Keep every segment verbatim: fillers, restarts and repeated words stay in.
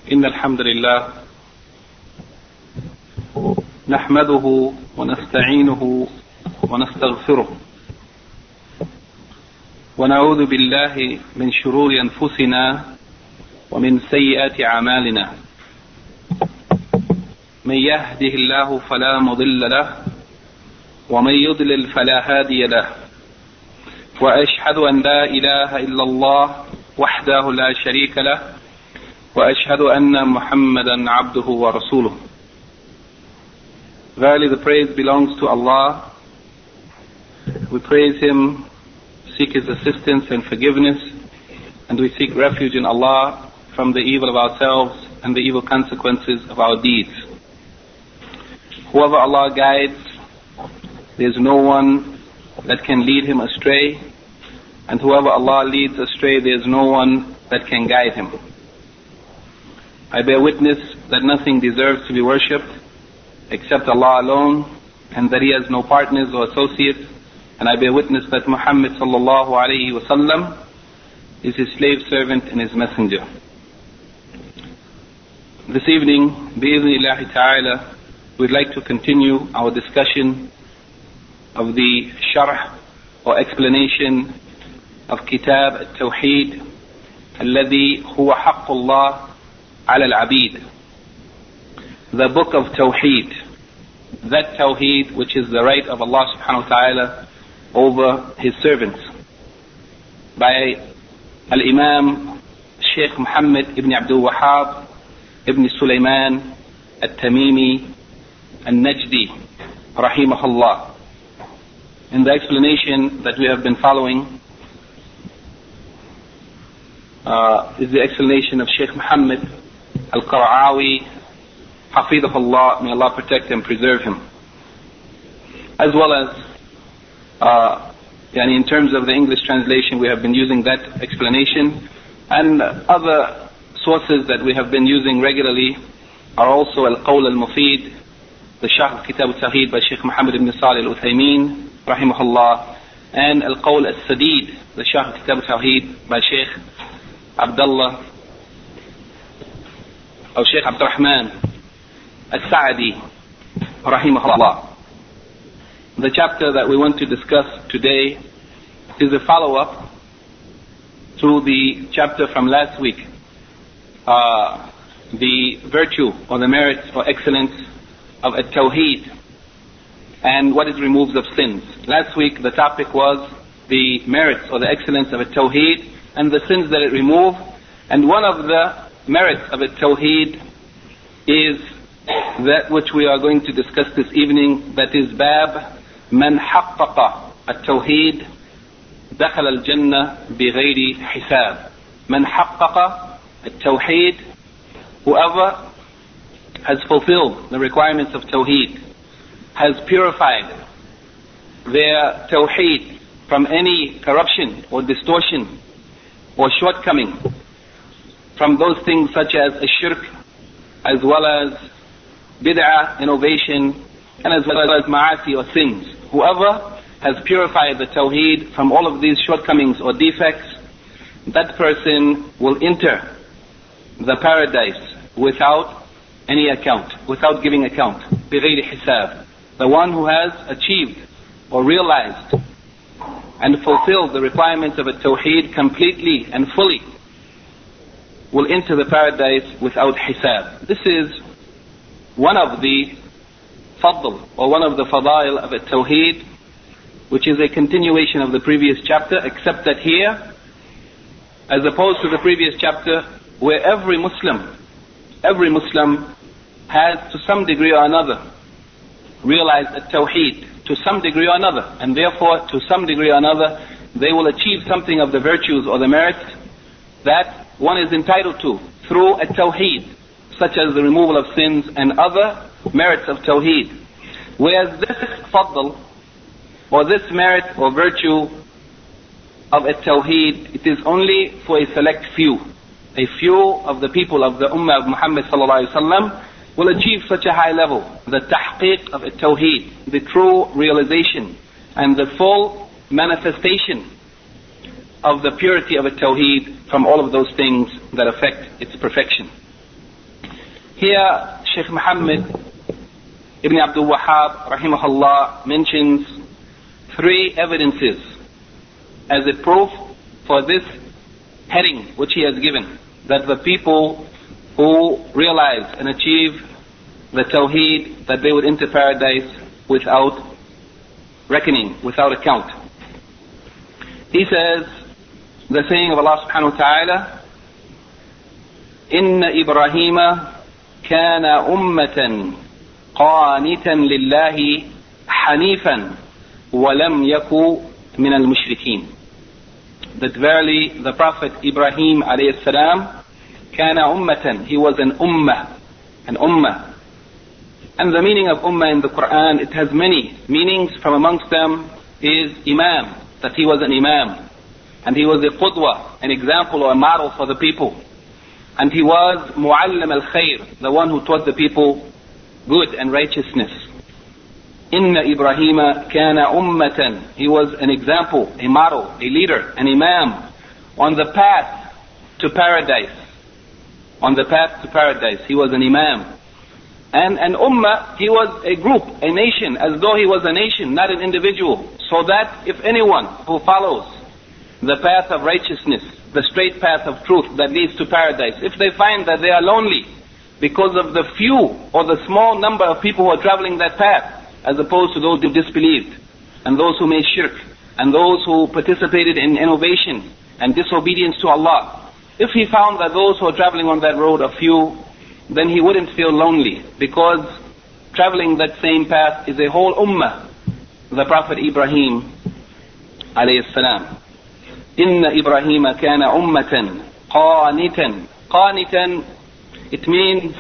إن الحمد لله نحمده ونستعينه ونستغفره ونعوذ بالله من شرور أنفسنا ومن سيئات أعمالنا من يهده الله فلا مضل له ومن يضلل فلا هادي له وأشهد أن لا إله إلا الله وحده لا شريك له وأشهد أن محمدا عبده ورسوله. Verily the praise belongs to Allah. We praise Him, seek His assistance and forgiveness, and we seek refuge in Allah from the evil of ourselves and the evil consequences of our deeds. Whoever Allah guides, there is no one that can lead him astray, and whoever Allah leads astray, there is no one that can guide him. I bear witness that nothing deserves to be worshipped except Allah alone, and that He has no partners or associates, and I bear witness that Muhammad sallallahu alayhi wa sallam is His slave servant and His messenger. This evening, bi-idhnillahi ta'ala, we'd like to continue our discussion of the sharh or explanation of Kitab al-Tawheed alladhi huwa haqqullah ala al-abid, the book of Tawheed, that Tawheed which is the right of Allah subhanahu wa ta'ala over His servants, by Al-Imam Shaykh Muhammad ibn Abdul Wahhab ibn Sulaiman al-Tamimi al-Najdi rahimahullah. In the explanation that we have been following uh, is the explanation of Shaykh Muhammad al-Qara'awi hafidhahullah, may Allah protect and preserve him, as well as uh, yani in terms of the English translation we have been using that explanation, and other sources that we have been using regularly are also Al-Qawl Al-Mufid, the Sharh of Kitab Al-Tawheed by Shaykh Muhammad ibn Salih Al-Uthaymin rahimahullah, and Al-Qawl Al-Sadid, the Sharh of Kitab Al-Tawheed by Shaykh Abdullah or Shaykh Abdul Rahman Al-Sa'di rahimahullah. The chapter that we want to discuss today is a follow-up to the chapter from last week, uh, the virtue or the merits or excellence of At-Tawheed and what it removes of sins. Last week the topic was the merits or the excellence of At-Tawheed and the sins that it removes, and one of the merits of At-Tawheed is that which we are going to discuss this evening, that is Bab Man Haqqaqa At-Tawheed Dakhal Al-Jannah Bighayri Hisab. Man Haqqaqa At-Tawheed, whoever has fulfilled the requirements of Tawheed, has purified their Tawheed from any corruption or distortion or shortcoming, from those things such as shirk, as well as bid'ah, innovation, and as well as ma'asi or sins. Whoever has purified the Tawheed from all of these shortcomings or defects, that person will enter the paradise without any account, without giving account. بِغَيْرِ حِسَاب. The one who has achieved or realized and fulfilled the requirements of a Tawheed completely and fully will enter the paradise without hisab. This is one of the fadl or one of the fadail of At-Tawheed, which is a continuation of the previous chapter, except that here, as opposed to the previous chapter, where every Muslim, every Muslim has to some degree or another realized At-Tawheed to some degree or another, and therefore to some degree or another they will achieve something of the virtues or the merits that one is entitled to through At-Tawheed, such as the removal of sins and other merits of Tawheed. Whereas this fadl, or this merit or virtue of At-Tawheed, it is only for a select few. A few of the people of the Ummah of Muhammad sallallahu alaihi wasallam will achieve such a high level, the tahqiq of At-Tawheed, the true realization and the full manifestation of the purity of At-Tawheed from all of those things that affect its perfection. Here, Shaykh Muhammad Ibn Abdul Wahhab, rahimahullah, mentions three evidences as a proof for this heading which he has given, that the people who realize and achieve the Tawheed, that they would enter paradise without reckoning, without account. He says, the saying of Allah subhanahu wa ta'ala, Inna Ibrahima kana ummatan qanitan lillahi hanifan wa lam yaku min al-mushrikeen. That verily the Prophet Ibrahim alayhi salam kana ummatan, he was an ummah, an ummah. And the meaning of ummah in the Quran, it has many meanings. From amongst them is imam, that he was an imam. And he was a qudwa, an example or a model for the people. And he was muallim al-khair, the one who taught the people good and righteousness. Inna Ibrahima kana ummatan, he was an example, a model, a leader, an imam on the path to paradise. On the path to paradise, he was an imam. And an ummah, he was a group, a nation, as though he was a nation, not an individual. So that if anyone who follows the path of righteousness, the straight path of truth that leads to paradise, if they find that they are lonely because of the few or the small number of people who are traveling that path, as opposed to those who disbelieved, and those who made shirk, and those who participated in innovation and disobedience to Allah, if he found that those who are traveling on that road are few, then he wouldn't feel lonely, because traveling that same path is a whole ummah. The Prophet Ibrahim alayhi salam. Inna Ibrahima kana ummatan qanitan. Qanitan, it means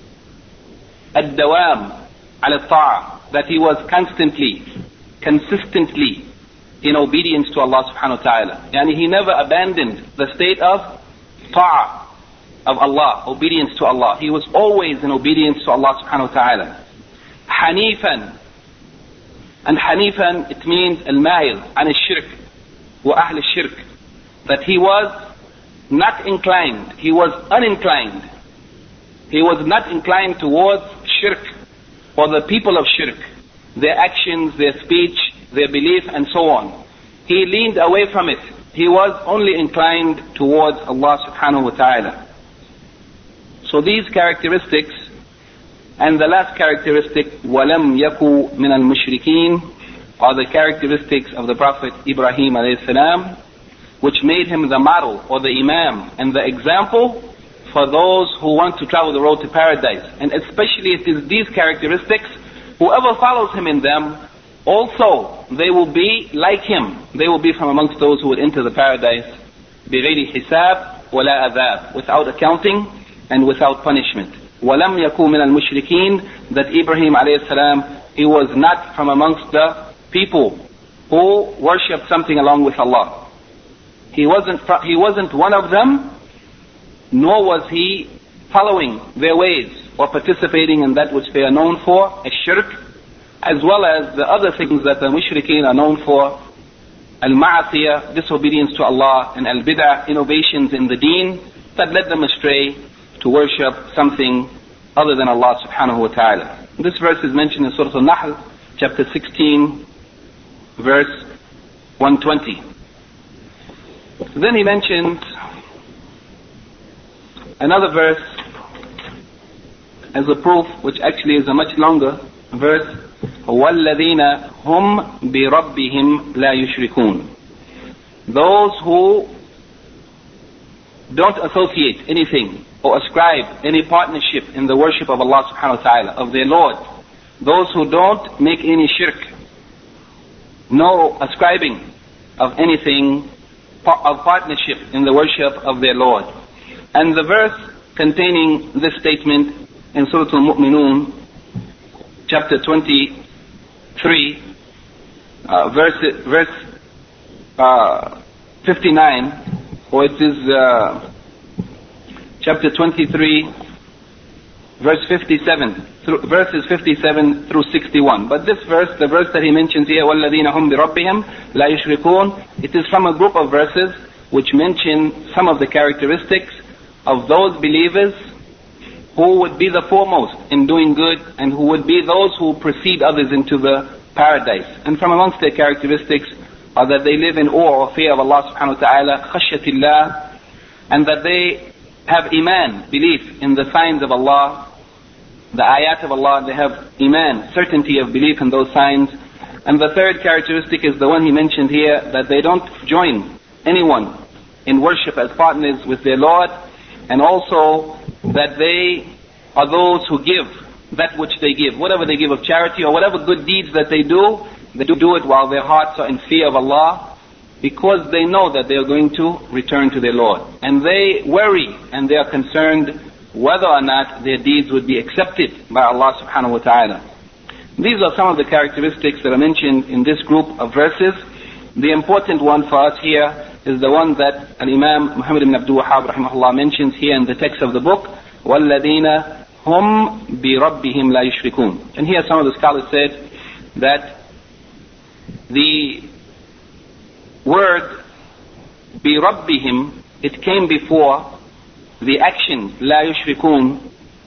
ad-dawam ala ta'a, that he was constantly, consistently in obedience to Allah subhanahu wa ta'ala. Yani he never abandoned the state of ta'a, of Allah, obedience to Allah. He was always in obedience to Allah subhanahu wa ta'ala. Hanifan. And Hanifan, it means al-ma'il, an al-shirk, wa ahl al-shirk. That he was not inclined, he was uninclined. He was not inclined towards shirk, or the people of shirk, their actions, their speech, their belief, and so on. He leaned away from it. He was only inclined towards Allah subhanahu wa ta'ala. So these characteristics, and the last characteristic, وَلَمْ يَكُوا مِنَ الْمُشْرِكِينَ, are the characteristics of the Prophet Ibrahim alayhi salam, which made him the model or the imam and the example for those who want to travel the road to paradise. And especially it is these characteristics, whoever follows him in them, also they will be like him. They will be from amongst those who will enter the paradise بِغَيْرِ حِسَابٍ وَلَا أَذَابٍ, without accounting and without punishment. وَلَمْ يَكُوا مِنَ الْمُشْرِكِينَ, that Ibrahim alayhi salam, he was not from amongst the people who worshipped something along with Allah. He wasn't, he wasn't one of them, nor was he following their ways or participating in that which they are known for, a shirk, as well as the other things that the mushrikeen are known for, al-ma'asiyah, disobedience to Allah, and al-bid'ah, innovations in the deen, that led them astray to worship something other than Allah subhanahu wa ta'ala. This verse is mentioned in Surah Al-Nahl, chapter sixteen, verse one twenty. Then he mentioned another verse as a proof, which actually is a much longer verse. وَالَّذِينَ هُمْ بِرَبِّهِمْ لَا يُشْرِكُونَ, those who don't associate anything or ascribe any partnership in the worship of Allah subhanahu wa ta'ala, of their Lord. Those who don't make any shirk, no ascribing of anything of partnership in the worship of their Lord. And the verse containing this statement in Surah Al-Mu'minun, chapter twenty-three, uh, verse, verse uh, fifty-nine, or it is uh, chapter twenty-three, verse fifty-seven, through, verses fifty-seven through sixty-one. But this verse, the verse that he mentions here, وَالَّذِينَ هُمْ بِرَبِّهِمْ لَا يُشْرِكُونَ, it is from a group of verses which mention some of the characteristics of those believers who would be the foremost in doing good and who would be those who precede others into the paradise. And from amongst their characteristics are that they live in awe or fear of Allah subhanahu wa ta'ala, khashyatillah, and that they have iman, belief in the signs of Allah, the ayat of Allah. They have iman, certainty of belief in those signs. And the third characteristic is the one he mentioned here, that they don't join anyone in worship as partners with their Lord, and also that they are those who give that which they give, whatever they give of charity or whatever good deeds that they do, they do do it while their hearts are in fear of Allah, because they know that they are going to return to their Lord. And they worry and they are concerned whether or not their deeds would be accepted by Allah subhanahu wa ta'ala. These are some of the characteristics that are mentioned in this group of verses. The important one for us here is the one that Al-Imam Muhammad ibn Abdul Wahhab rahimahullah mentions here in the text of the book, وَالَّذِينَ هُمْ بِرَبِّهِمْ لَا يُشْرِكُونَ. And here some of the scholars said that the word بِرَبِّهِمْ, it came before the action لَا يُشْرِكُونَ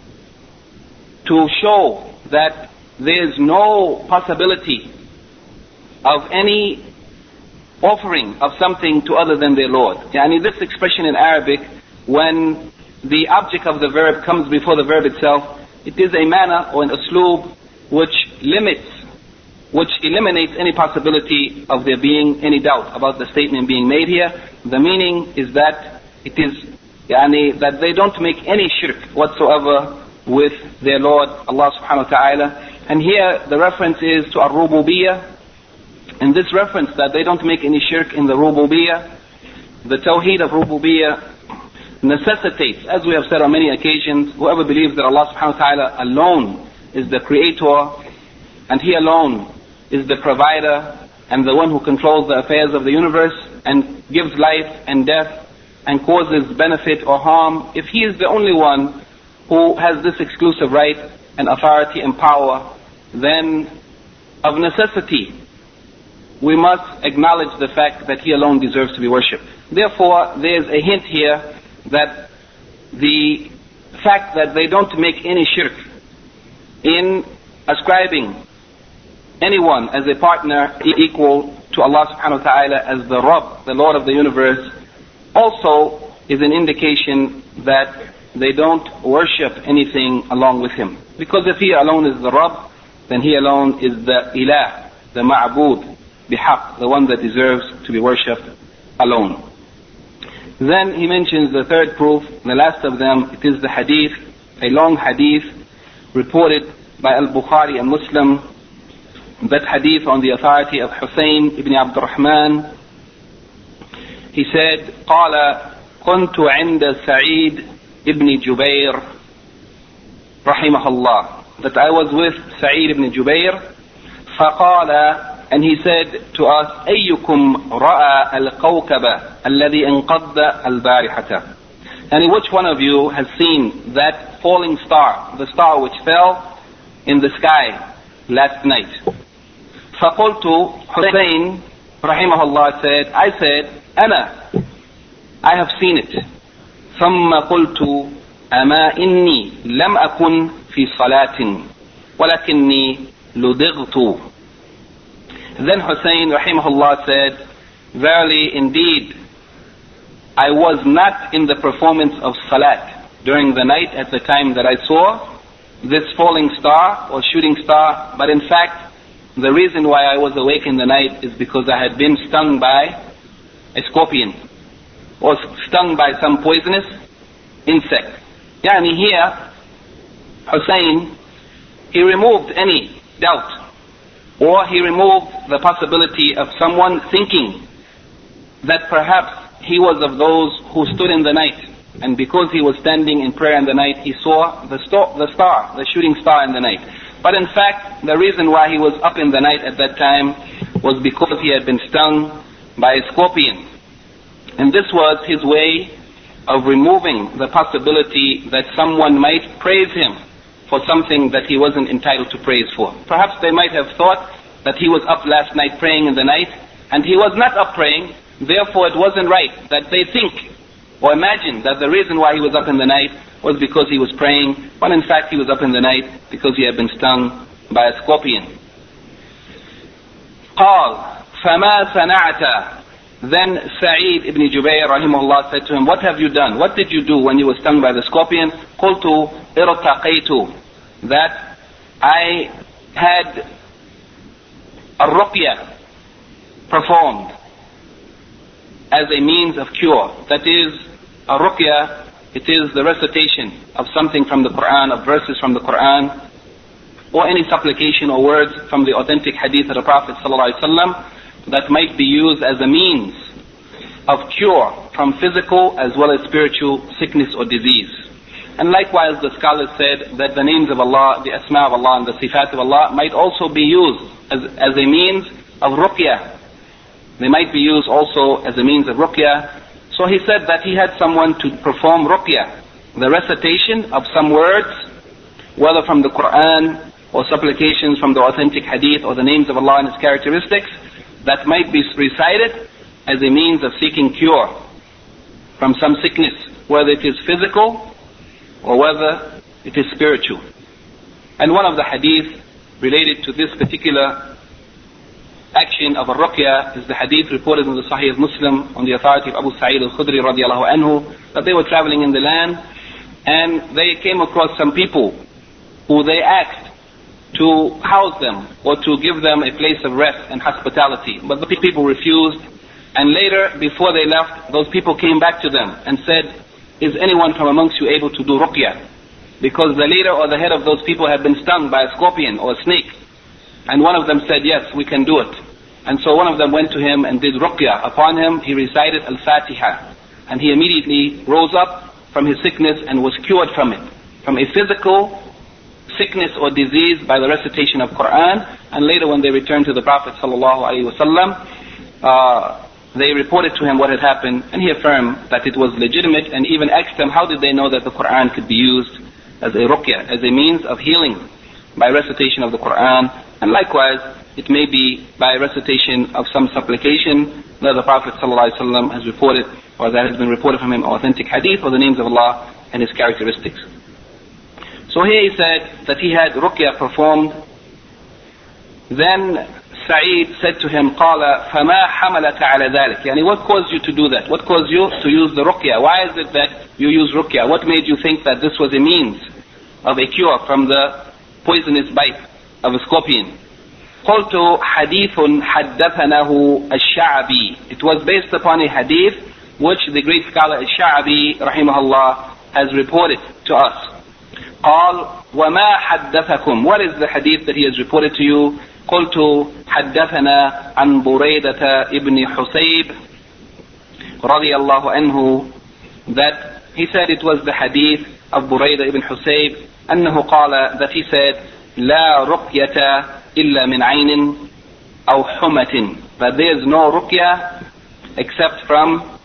to show that there is no possibility of any offering of something to other than their Lord. Yani this expression in Arabic, when the object of the verb comes before the verb itself, it is a manner or an usloob which limits, which eliminates any possibility of there being any doubt about the statement being made here. The meaning is that it is yani, that they don't make any shirk whatsoever with their Lord Allah subhanahu wa ta'ala. And here the reference is to ar-rububiyyah, and this reference that they don't make any shirk in the rububiyyah, the tawheed of rububiyyah necessitates, as we have said on many occasions, whoever believes that Allah subhanahu wa ta'ala alone is the creator and He alone is the provider and the one who controls the affairs of the universe and gives life and death and causes benefit or harm, if He is the only one who has this exclusive right and authority and power, then of necessity we must acknowledge the fact that He alone deserves to be worshipped. Therefore, there is a hint here that the fact that they don't make any shirk in ascribing anyone as a partner equal to Allah subhanahu wa ta'ala as the Rabb, the Lord of the universe, also is an indication that they don't worship anything along with Him. Because if He alone is the Rabb, then He alone is the Ilah, the Ma'bud, bihaq, the one that deserves to be worshipped alone. Then he mentions the third proof, the last of them. It is the hadith, a long hadith reported by Al-Bukhari and Muslim. That hadith on the authority of Hussein ibn Abd al-Rahman. He said, قال كنت عند سعيد ibn Jubair رحمه الله, that I was with Sa'id ibn Jubair. فقال, and he said to us, أيكم رأى الكوكب الذي انقض البارحة. And which one of you has seen that falling star, the star which fell in the sky last night? فقلت, Hussein رحمه الله said, I said, أنا, I have seen it. ثم قلت أما إني لم أكن في صلاة ولكني لدغت. Then Hussein rahimahullah said, verily indeed I was not in the performance of salat during the night at the time that I saw this falling star or shooting star, but in fact the reason why I was awake in the night is because I had been stung by a scorpion or stung by some poisonous insect. Yani here Hussein, he removed any doubt, or he removed the possibility of someone thinking that perhaps he was of those who stood in the night, and because he was standing in prayer in the night, he saw the, sto- the star, the shooting star in the night. But in fact, the reason why he was up in the night at that time was because he had been stung by a scorpion. And this was his way of removing the possibility that someone might praise him for something that he wasn't entitled to praise for. Perhaps they might have thought that he was up last night praying in the night, and he was not up praying, therefore it wasn't right that they think or imagine that the reason why he was up in the night was because he was praying, when in fact he was up in the night because he had been stung by a scorpion. قال فما صنعت. Then Sa'id ibn Jubayr rahimahullah said to him, what have you done? What did you do when you were stung by the scorpion? قلت ارتقيت. That I had a ruqya performed as a means of cure. That is, a ruqya, it is the recitation of something from the Quran, of verses from the Quran, or any supplication or words from the authentic hadith of the Prophet ﷺ that might be used as a means of cure from physical as well as spiritual sickness or disease. And likewise, the scholars said that the names of Allah, the asma of Allah and the sifat of Allah might also be used as, as a means of ruqya. They might be used also as a means of ruqya. So he said that he had someone to perform ruqya, the recitation of some words, whether from the Quran or supplications from the authentic hadith or the names of Allah and His characteristics, that might be recited as a means of seeking cure from some sickness, whether it is physical or whether it is spiritual. And one of the hadith related to this particular action of al-ruqya is the hadith reported in the Sahih of Muslim on the authority of Abu Sa'id al-Khudri radiallahu anhu, that they were traveling in the land and they came across some people who they asked to house them or to give them a place of rest and hospitality. But the people refused, and later, before they left, those people came back to them and said, is anyone from amongst you able to do ruqya? Because the leader or the head of those people had been stung by a scorpion or a snake. And one of them said, yes, we can do it. And so one of them went to him and did ruqya upon him. He recited al-Fatiha, and he immediately rose up from his sickness and was cured from it, from a physical sickness or disease by the recitation of Quran. And later when they returned to the Prophet sallallahu alaihi wasallam, uh, they reported to him what had happened, and he affirmed that it was legitimate, and even asked them how did they know that the Quran could be used as a ruqya, as a means of healing by recitation of the Quran. And likewise, it may be by recitation of some supplication that the Prophet ﷺ has reported, or that has been reported from him, authentic hadith, or the names of Allah and His characteristics. So here he said that he had ruqya performed. Then Sa'id said to him, قال فما حملك على ذلك. Yani, what caused you to do that? What caused you to use the ruqya? Why is it that you use ruqya? What made you think that this was a means of a cure from the poisonous bite of a scorpion? قلت حديث حدثناه الشعبي. It was based upon a hadith which the great scholar al-Sha'bi rahimahullah has reported to us. قال وما حدثكم. What is the hadith that he has reported to you? قلت حدثنا عن بريدة ابن حسيب رضي الله عنه. That he said it was the hadith of Burayda ibn Husayb أنه قال, that he said لا رقية إلا من عين أو حمة. That there is no ruqya except from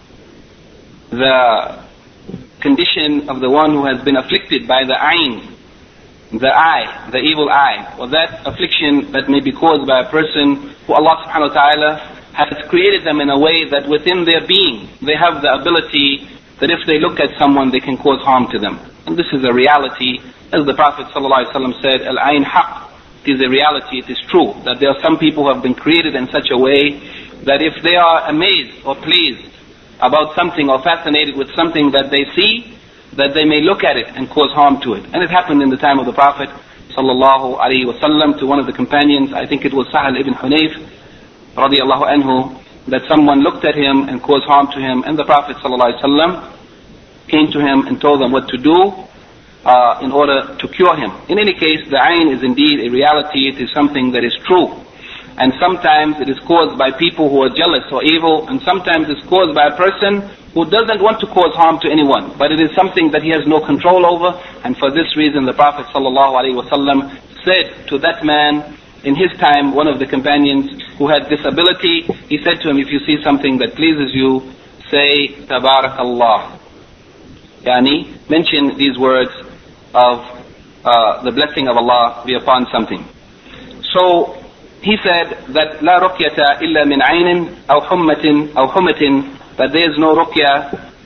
the condition of the one who has been afflicted by the ayn, the eye, the evil eye, or that affliction that may be caused by a person who Allah subhanahu wa ta'ala has created them in a way that within their being they have the ability that if they look at someone they can cause harm to them. And this is a reality, as the Prophet sallallahu alaihi wasallam said, al-ayn haqq. It is a reality, it is true that there are some people who have been created in such a way that if they are amazed or pleased about something or fascinated with something that they see, that they may look at it and cause harm to it. And it happened in the time of the Prophet sallallahu alaihi wasallam to one of the companions, I think it was Sahal ibn Hunayf radiallahu anhu, that someone looked at him and caused harm to him, and the Prophet sallallahu alaihi wasallam came to him and told them what to do uh, in order to cure him. In any case, the ayn is indeed a reality, it is something that is true. And sometimes it is caused by people who are jealous or evil, and sometimes it's caused by a person who doesn't want to cause harm to anyone, but it is something that he has no control over. And for this reason the Prophet ﷺ said to that man in his time, one of the companions who had this ability, he said to him, if you see something that pleases you, say Tabarakallah. Yani, mention these words of uh, the blessing of Allah be upon something. So he said that لا رقية إلا من عين أو حمة أو حمة, that there is no ruqya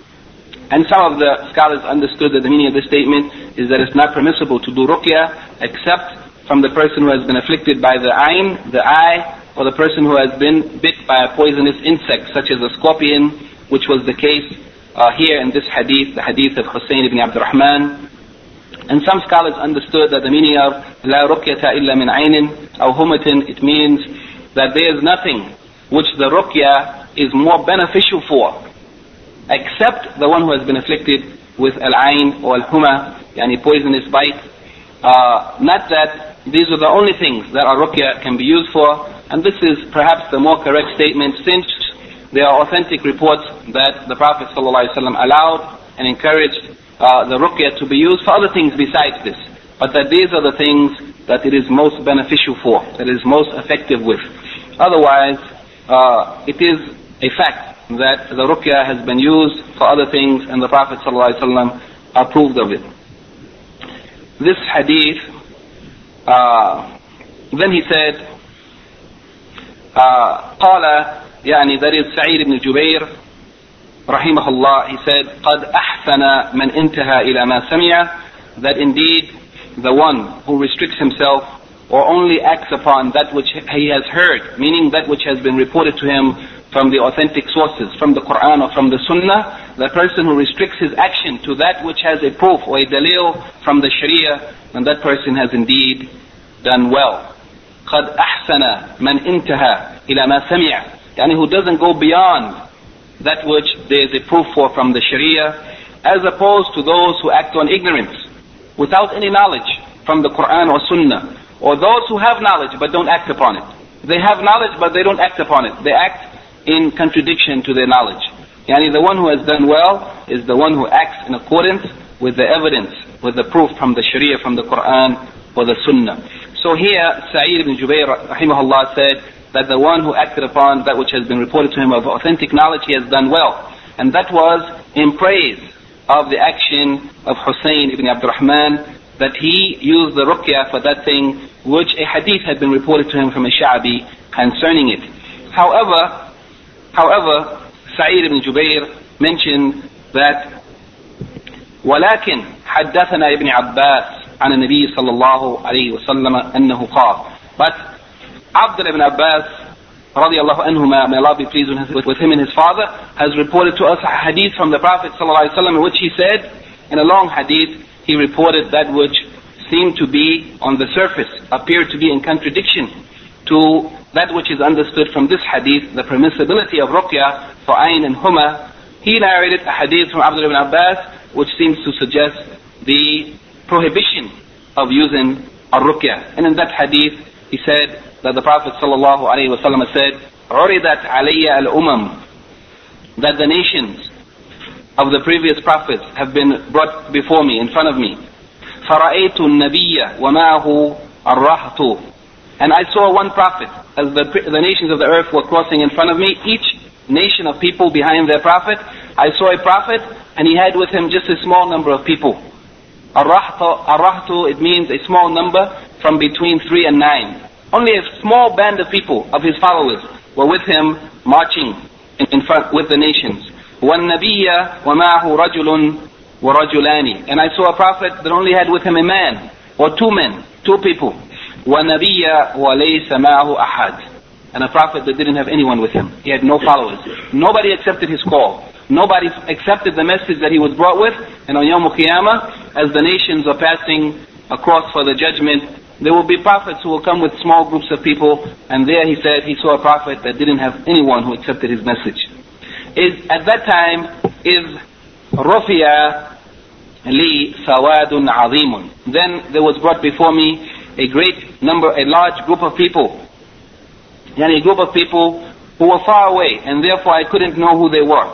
And some of the scholars understood that the meaning of this statement is that it's not permissible to do ruqya except from the person who has been afflicted by the ayn, the eye, or the person who has been bit by a poisonous insect, such as a scorpion, which was the case uh, here in this hadith, the hadith of Hussein ibn Abdurrahman. And some scholars understood that the meaning of La ruqyata illa min aynin aw humatin, it means that there is nothing which the ruqya is more beneficial for, except the one who has been afflicted with al-ayn or al-huma, yani poisonous bite. Uh, not that these are the only things that a ruqya can be used for, and this is perhaps the more correct statement, since there are authentic reports that the Prophet ﷺ allowed and encouraged uh, the ruqya to be used for other things besides this, but that these are the things that it is most beneficial for, that it is most effective with. Otherwise, uh, it is a fact that the ruqya has been used for other things, and the Prophet ﷺ approved of it. This hadith, uh, then he said, uh, قال, يعني that is Sa'id ibn Jubair, rahimahullah, he said, قد أحسن من انتهى إلى ما سمع, that indeed the one who restricts himself or only acts upon that which he has heard, meaning that which has been reported to him from the authentic sources, from the Quran or from the Sunnah, the person who restricts his action to that which has a proof or a dalil from the Sharia, then that person has indeed done well. قَدْ أَحْسَنَ مَنْ انْتَهَى إِلَى مَا سَمِعَ, yani who doesn't go beyond that which there is a proof for from the Sharia, as opposed to those who act on ignorance, without any knowledge from the Quran or Sunnah, or those who have knowledge but don't act upon it. They have knowledge but they don't act upon it. They act in contradiction to their knowledge. Yani the one who has done well is the one who acts in accordance with the evidence, with the proof from the Sharia, from the Quran or the Sunnah. So here, Sa'id ibn Jubair rahimahullah said that the one who acted upon that which has been reported to him of authentic knowledge, he has done well. And that was in praise of the action of Hussein ibn Abdurrahman, that he used the ruqya for that thing which a hadith had been reported to him from a Sha'bi concerning it. However, however, Sa'id ibn Jubair mentioned that ولكن حدثنا ابن عباس عن النبي صلى الله عليه وسلم أنه قال, but Abdullah ibn Abbas radiallahu anhuma, may Allah be pleased with him and his father, has reported to us a hadith from the Prophet sallallahu alaihi wasallam in which he said, in a long hadith, he reported that which seemed to be on the surface, appeared to be in contradiction to that which is understood from this hadith, the permissibility of ruqya for ayn and huma. He narrated a hadith from Abdullah ibn Abbas which seems to suggest the prohibition of using a ruqya. And in that hadith he said that the Prophet sallallahu alaihi wasallam said, عُرِضَتْ عَلَيَّ الْأُمَمْ, that the nations of the previous prophets have been brought before me, in front of me. فَرَأَيْتُ النَّبِيَّ وَمَعَهُ الرَّهْطُ, and I saw one prophet as the, the nations of the earth were crossing in front of me, each nation of people behind their prophet. I saw a prophet and he had with him just a small number of people. Ar-Rahtu, it means a small number from between three and nine. Only a small band of people, of his followers, were with him marching in, in front with the nations. وَالنَّبِيَّ وَمَعَهُ رَجُلٌ وَرَجُلَانِ, and I saw a prophet that only had with him a man, or two men, two people. وَنَبِيَّ وَلَيْسَ مَعَهُ أَحَدٌ, and a prophet that didn't have anyone with him. He had no followers. Nobody accepted his call. Nobody accepted the message that he was brought with. And on Yawm al-Qiyamah, as the nations are passing across for the judgment, there will be prophets who will come with small groups of people, and there he said he saw a prophet that didn't have anyone who accepted his message. Is at that time is Rufiya li sawadun azimun. Then there was brought before me a great number, a large group of people, yani a group of people who were far away, and therefore I couldn't know who they were.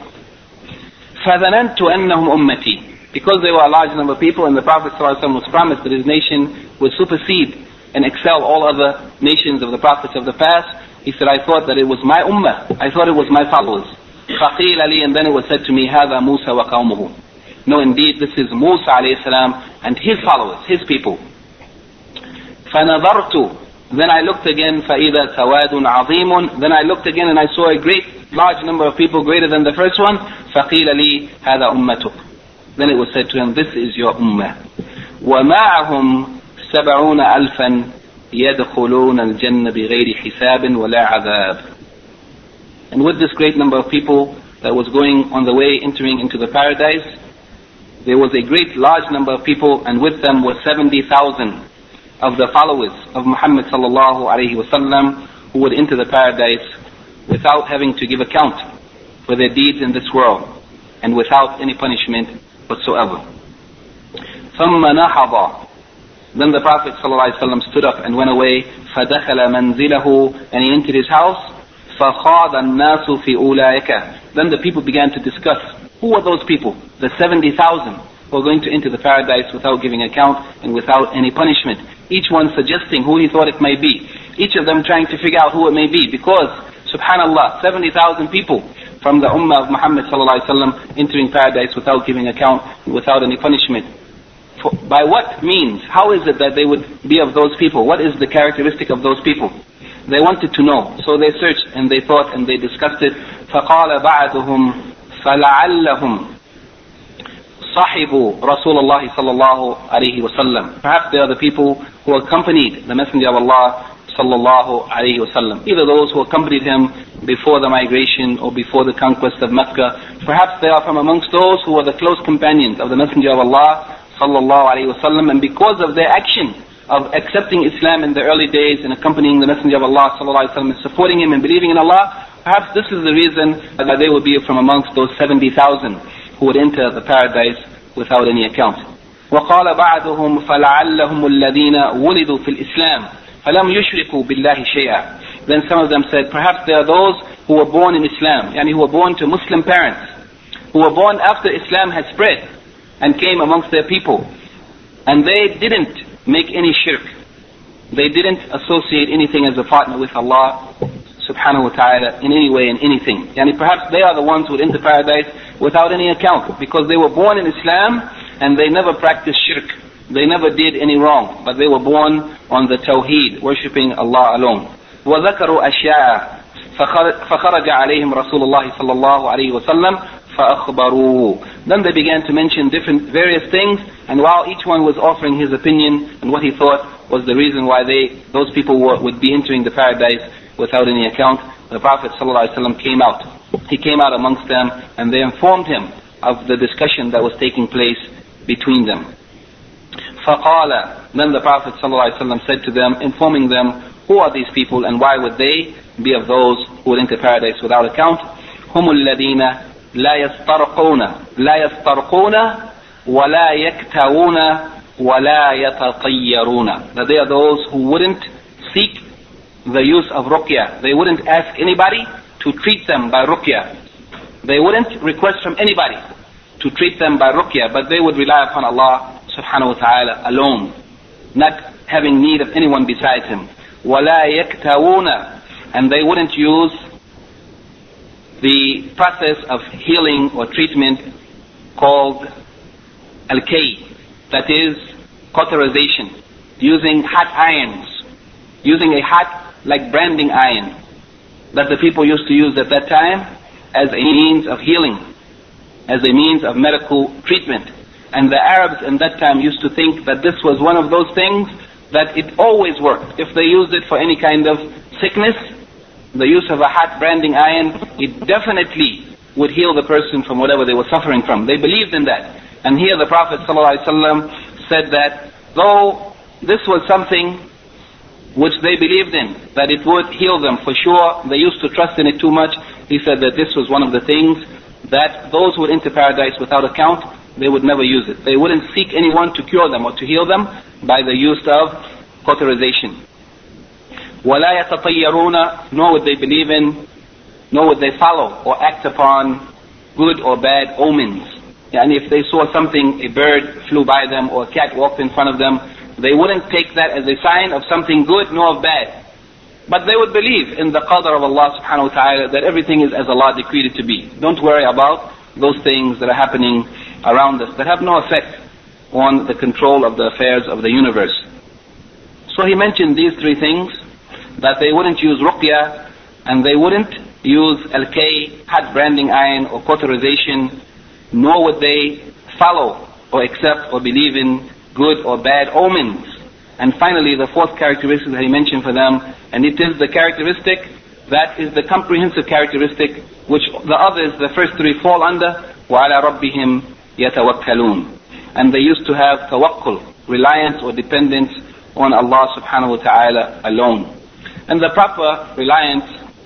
فَظَنَنْتُ أَنَّهُمْ أُمَّتِي, because they were a large number of people, and the Prophet ﷺ was promised that his nation would supersede and excel all other nations of the prophets of the past. He said, I thought that it was my ummah, I thought it was my followers. فَقِيلَ لِي, and then it was said to me, هَذَا مُوسَى وَقَوْمُهُ, no, indeed this is Musa alayhi salam and his followers, his people. فَنَظَرْتُ Then I looked again, فَإِذَا سَوَادٌ عَظِيمٌ. Then I looked again and I saw a great, large number of people greater than the first one. فَقِيلَ لِي هَذَا أُمَّتُكَ. Then it was said to him, this is your ummah. وَمَعَهُمْ سَبْعُونَ أَلْفًا يَدْخُلُونَ الْجَنَّةَ بِغَيْرِ حِسَابٍ وَلَا عَذَابٍ. And with this great number of people that was going on the way entering into the paradise, there was a great large number of people, and with them were seventy thousand of the followers of Muhammad sallallahu alayhi wasallam, who would enter the paradise without having to give account for their deeds in this world and without any punishment whatsoever. ثُمَّ نَهَضَ. Then the Prophet sallallahu alayhi wasallam stood up and went away. فَدَخَلَ مَنْزِلَهُ. And he entered his house. فَخَاضَ النَّاسُ فِي أُولَٰئِكَ. Then the people began to discuss, who are those people? The seventy thousand who are going to enter the paradise without giving account and without any punishment. Each one suggesting who he thought it may be. Each of them trying to figure out who it may be, because, subhanallah, seventy thousand people from the ummah of Muhammad sallallahu alaihi wasallam entering paradise without giving account, without any punishment. For, by what means? How is it that they would be of those people? What is the characteristic of those people? They wanted to know, so they searched and they thought and they discussed it. فَقَالَ بَعْدُهُمْ فَلَعَلَّهُمْ صَحِبُوا رَسُولَ اللَّهِ صَلَّى اللَّهُ عَلَيْهِ وَسَلَّمْ. Perhaps they are the people who accompanied the Messenger of Allah sallallahu alayhi wasallam. Either those who accompanied him before the migration or before the conquest of Mecca. Perhaps they are from amongst those who were the close companions of the Messenger of Allah sallallahu alayhi wasallam, and because of their action of accepting Islam in the early days and accompanying the Messenger of Allah sallallahu alaihi wasallam and supporting him and believing in Allah, perhaps this is the reason that they would be from amongst those seventy thousand who would enter the paradise without any account. وقال بعضهم فلعلهم الذين ولدوا في الإسلام فلم يشركوا بالله شيئا. Then some of them said, perhaps they are those who were born in Islam, yani who were born to Muslim parents, who were born after Islam had spread and came amongst their people, and they didn't make any shirk. They didn't associate anything as a partner with Allah subhanahu wa ta'ala in any way, in anything. Yani perhaps they are the ones who would enter paradise without any account, because they were born in Islam and they never practiced shirk. They never did any wrong, but they were born on the tawheed, worshipping Allah alone. وَذَكَرُوا أَشْيَاءَ فَخَرَجَ عَلَيْهِمْ رَسُولُ اللَّهِ صَلَّى اللَّهُ عَلَيْهِ وَسَلَّمْ فَأَخْبَرُوهُ. Then they began to mention different, various things, and while each one was offering his opinion and what he thought was the reason why they, those people were, would be entering the paradise without any account, the Prophet ﷺ came out. He came out amongst them, and they informed him of the discussion that was taking place between them. فَقَالَ. Then the Prophet ﷺ said to them, informing them, who are these people and why would they be of those who would enter paradise without account? هُمُ الَّذِينَ لا يسترقون لا يسترقون ولا يكتوون ولا يتطيرون. That they are those who wouldn't seek the use of ruqya. They wouldn't ask anybody to treat them by ruqya. They wouldn't request from anybody to treat them by ruqya, but they would rely upon Allah subhanahu wa ta'ala alone, not having need of anyone besides him. ولا يكتوون. And they wouldn't use the process of healing or treatment called al-kay, that is cauterization, using hot irons, using a hot like branding iron that the people used to use at that time as a means of healing, as a means of medical treatment. And the Arabs in that time used to think that this was one of those things that it always worked. If they used it for any kind of sickness, the use of a hot branding iron, it definitely would heal the person from whatever they were suffering from. They believed in that. And here the Prophet ﷺ said that though this was something which they believed in, that it would heal them for sure, they used to trust in it too much. He said that this was one of the things that those who would enter paradise without account, they would never use it. They wouldn't seek anyone to cure them or to heal them by the use of cauterization. وَلَا يَتَطَيَّرُونَ. Nor would they believe in, nor would they follow or act upon good or bad omens. And if they saw something, a bird flew by them or a cat walked in front of them, they wouldn't take that as a sign of something good nor of bad. But they would believe in the qadr of Allah subhanahu wa ta'ala, that everything is as Allah decreed it to be. Don't worry about those things that are happening around us that have no effect on the control of the affairs of the universe. So he mentioned these three things, that they wouldn't use ruqya, and they wouldn't use al-kay, had branding iron or cauterization, nor would they follow or accept or believe in good or bad omens. And finally, the fourth characteristic that he mentioned for them, and it is the characteristic that is the comprehensive characteristic which the others, the first three, fall under, وَعَلَى رَبِّهِمْ يَتَوَكَّلُونَ. And they used to have tawakkul, reliance or dependence on Allah subhanahu wa ta'ala alone. And the proper reliance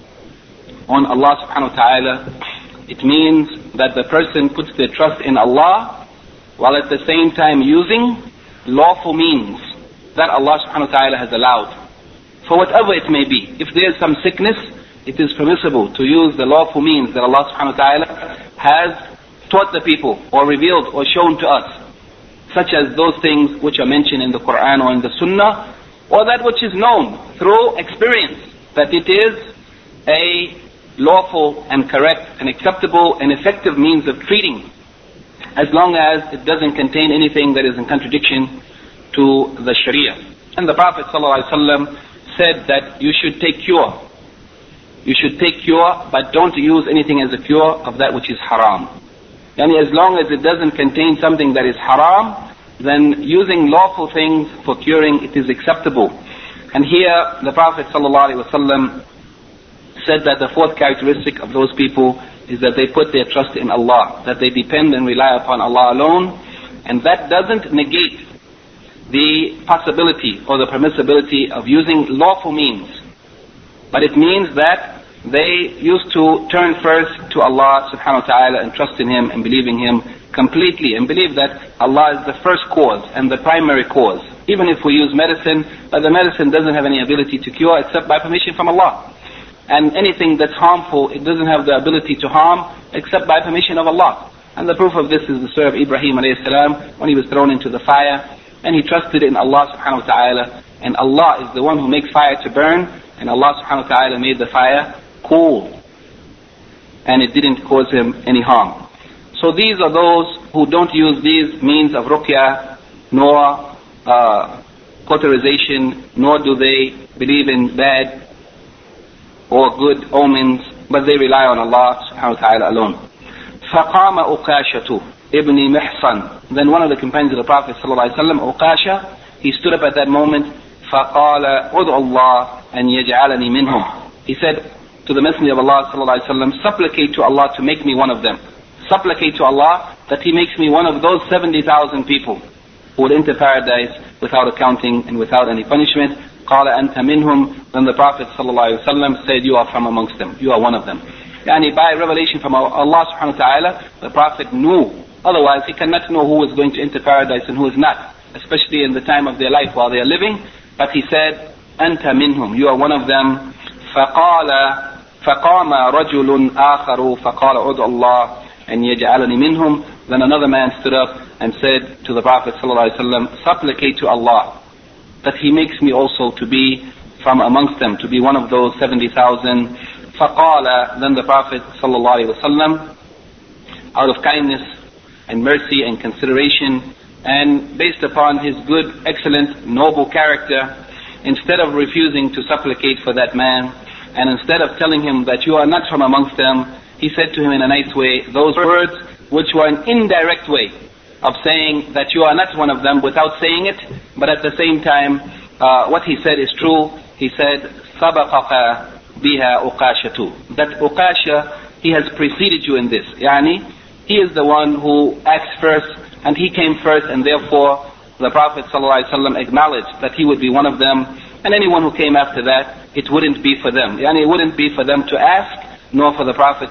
on Allah subhanahu wa ta'ala, it means that the person puts their trust in Allah while at the same time using lawful means that Allah subhanahu wa ta'ala has allowed, for whatever it may be. If there is some sickness, it is permissible to use the lawful means that Allah subhanahu wa ta'ala has taught the people or revealed or shown to us, such as those things which are mentioned in the Quran or in the Sunnah, or that which is known through experience that it is a lawful and correct and acceptable and effective means of treating, as long as it doesn't contain anything that is in contradiction to the Sharia. And the Prophet ﷺ said that you should take cure. You should take cure, but don't use anything as a cure of that which is haram. And as long as it doesn't contain something that is haram, then using lawful things for curing, it is acceptable. And here the Prophet ﷺ said that the fourth characteristic of those people is that they put their trust in Allah, that they depend and rely upon Allah alone, and that doesn't negate the possibility or the permissibility of using lawful means, but it means that they used to turn first to Allah subhanahu wa ta'ala and trust in Him and believe in Him completely, and believe that Allah is the first cause and the primary cause. Even if we use medicine, but the medicine doesn't have any ability to cure except by permission from Allah. And anything that's harmful, it doesn't have the ability to harm except by permission of Allah. And the proof of this is the story of Ibrahim alayhi salam, when he was thrown into the fire, and he trusted in Allah subhanahu wa ta'ala, and Allah is the one who makes fire to burn, and Allah subhanahu wa ta'ala made the fire cool, and it didn't cause him any harm. So these are those who don't use these means of ruqya, nor uh, cauterization, nor do they believe in bad or good omens, but they rely on Allah subhanahu wa ta'ala alone. فَقَامَ أُقَاشَةُ ibn Mihsan. Then one of the companions of the Prophet sallallahu alaihi wasallam, Uqasha, he stood up at that moment, فَقَالَ أُدْعُ اللَّهَ أَنْ يَجْعَلَنِي مِنْهُمْ. He said to the Messenger of Allah sallallahu alaihi wasallam, supplicate to Allah to make me one of them. Supplicate to Allah that He makes me one of those seventy thousand people who will enter paradise without accounting and without any punishment. قَالَ أَنْتَ مِنْهُمْ. Then the Prophet sallallahu alaihi wasallam said, you are from amongst them. You are one of them. Yani by revelation from Allah subhanahu wa ta'ala, the Prophet knew. Otherwise, he cannot know who is going to enter paradise and who is not, especially in the time of their life while they are living. But he said, أَنْتَ مِنْهُمْ. You are one of them. فَقَالَ فَقَامَ رَجُلٌ آخَرُ فَقَالَ أُدْعُ اللَّهَ أَنْ يَجْعَلَنِي مِنْهُمْ. Then another man stood up and said to the Prophet sallallahu alaihi wasallam, supplicate to Allah that He makes me also to be from amongst them, to be one of those seventy thousand. فَقَالَ. Then the Prophet sallallahu alaihi wasallam, out of kindness and mercy and consideration, and based upon his good, excellent, noble character, instead of refusing to supplicate for that man, and instead of telling him that you are not from amongst them, he said to him in a nice way those words which were an indirect way of saying that you are not one of them without saying it, but at the same time uh, what he said is true. He said, سَبَقَكَ بِهَا أُقَاشَةُ. That Uqasha, he has preceded you in this. Yani, he is the one who acts first, and he came first, and therefore the Prophet ﷺ acknowledged that he would be one of them, and anyone who came after that, it wouldn't be for them. Yani, it wouldn't be for them to ask, nor for the Prophet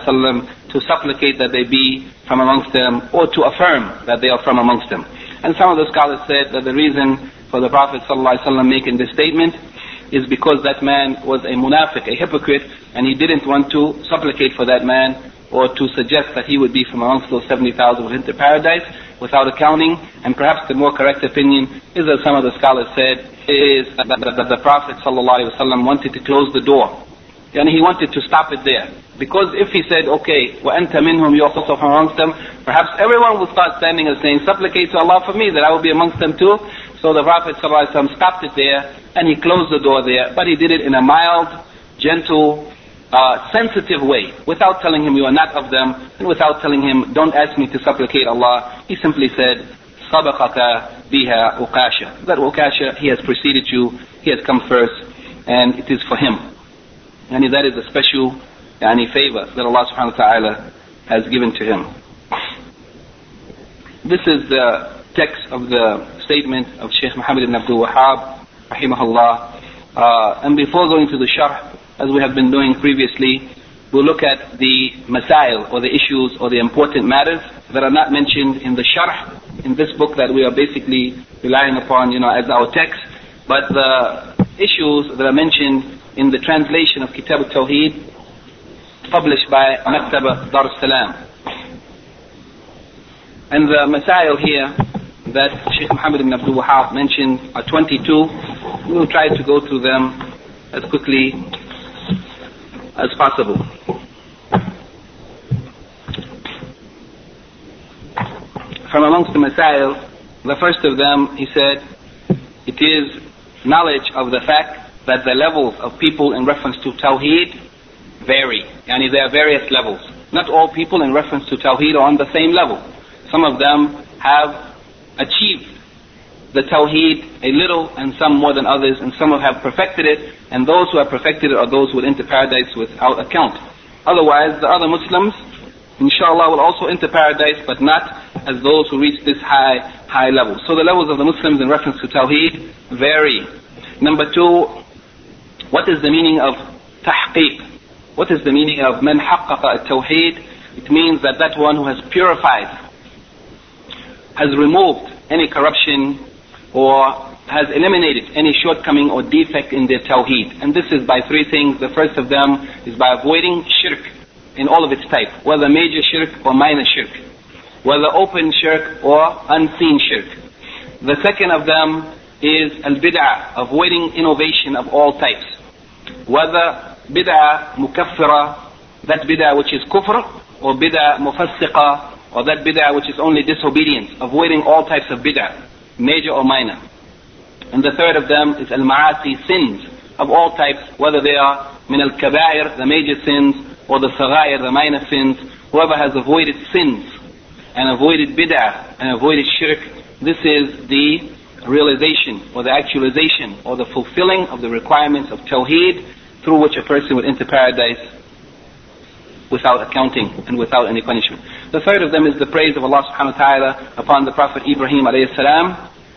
ﷺ to supplicate that they be from amongst them, or to affirm that they are from amongst them. And some of the scholars said that the reason for the Prophet ﷺ making this statement is because that man was a munafiq, a hypocrite, and he didn't want to supplicate for that man, or to suggest that he would be from amongst those seventy thousand who enter paradise without accounting. And perhaps the more correct opinion is, as some of the scholars said, is that, that, that the Prophet ﷺ wanted to close the door. And he wanted to stop it there. Because if he said, okay, وَأَنْتَ مِنْهُمْ, you're also from amongst them, perhaps everyone will start standing and saying, supplicate to Allah for me that I will be amongst them too. So the Prophet ﷺ stopped it there and he closed the door there, but he did it in a mild, gentle, uh, sensitive way, without telling him you are not of them, and without telling him don't ask me to supplicate Allah. He simply said, Sabaqaka biha Ukasha. That Ukasha, he has preceded you, he has come first, and it is for him. And that is a special yani, favor that Allah subhanahu wa ta'ala has given to him. This is the text of the statement of Shaykh Muhammad ibn Abdul Wahhab, rahimahullah. Uh, and before going to the sharh, as we have been doing previously, we'll look at the masail, or the issues, or the important matters that are not mentioned in the sharh, in this book that we are basically relying upon, you know, as our text, but the issues that are mentioned in the translation of Kitab al-Tawheed, published by Maktaba Dar es-Salam. And the masail here that Shaykh Muhammad ibn Abdul Wahhab mentioned are twenty-two. We will try to go through them as quickly as possible. From amongst the masail, the first of them, he said, it is knowledge of the fact that the levels of people in reference to Tawheed vary. Yani there are various levels. Not all people in reference to Tawheed are on the same level. Some of them have achieved the Tawheed a little, and some more than others, and some have perfected it, and those who have perfected it are those who will enter paradise without account. Otherwise, the other Muslims, inshallah, will also enter paradise, but not as those who reach this high, high level. So the levels of the Muslims in reference to Tawheed vary. Number two, what is the meaning of tahqiq? What is the meaning of man haqqaqa at-tawheed? It means that that one who has purified, has removed any corruption, or has eliminated any shortcoming or defect in their tawheed. And this is by three things. The first of them is by avoiding shirk in all of its type, whether major shirk or minor shirk, whether open shirk or unseen shirk. The second of them is al-bid'ah, avoiding innovation of all types, whether bid'ah mukaffira, that bid'ah which is kufr, or bid'ah mufassiqa, or that bid'ah which is only disobedience, avoiding all types of bid'ah, major or minor. And the third of them is al-ma'asi, sins of all types, whether they are min al-kaba'ir, the major sins, or the saghair, the minor sins. Whoever has avoided sins, and avoided bid'ah, and avoided shirk, this is the realization, or the actualization, or the fulfilling of the requirements of tawheed, through which a person would enter paradise without accounting and without any punishment. The third of them is the praise of Allah subhanahu wa ta'ala upon the Prophet Ibrahim alayhi salam,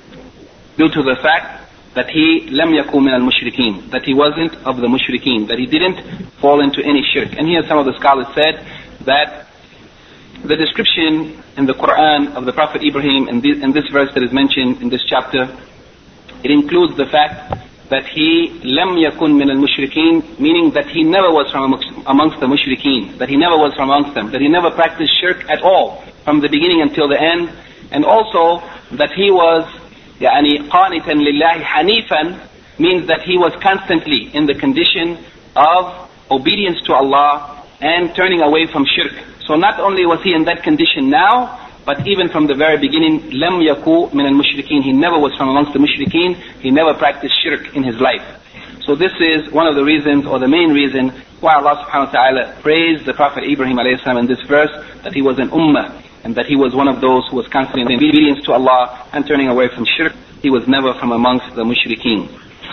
due to the fact that he lam yaku min al-mushrikeen, that he wasn't of the mushrikeen, that he didn't fall into any shirk. And here some of the scholars said that the description in the Quran of the Prophet Ibrahim, in this, in this verse that is mentioned in this chapter, it includes the fact that he lam yakun min al-mushrikeen, meaning that he never was from amongst the mushrikeen, that he never was from amongst them, that he never practiced shirk at all, from the beginning until the end, and also that he was yani qanitan lillahi hanifan, means that he was constantly in the condition of obedience to Allah and turning away from shirk. So not only was he in that condition now, but even from the very beginning, lam yaku min al-mushrikeen, he never was from amongst the mushrikeen, he never practiced shirk in his life. So this is one of the reasons, or the main reason, why Allah subhanahu wa ta'ala praised the Prophet Ibrahim alayhi salam in this verse, that he was an ummah, and that he was one of those who was constantly in obedience to Allah and turning away from shirk. He was never from amongst the mushrikeen.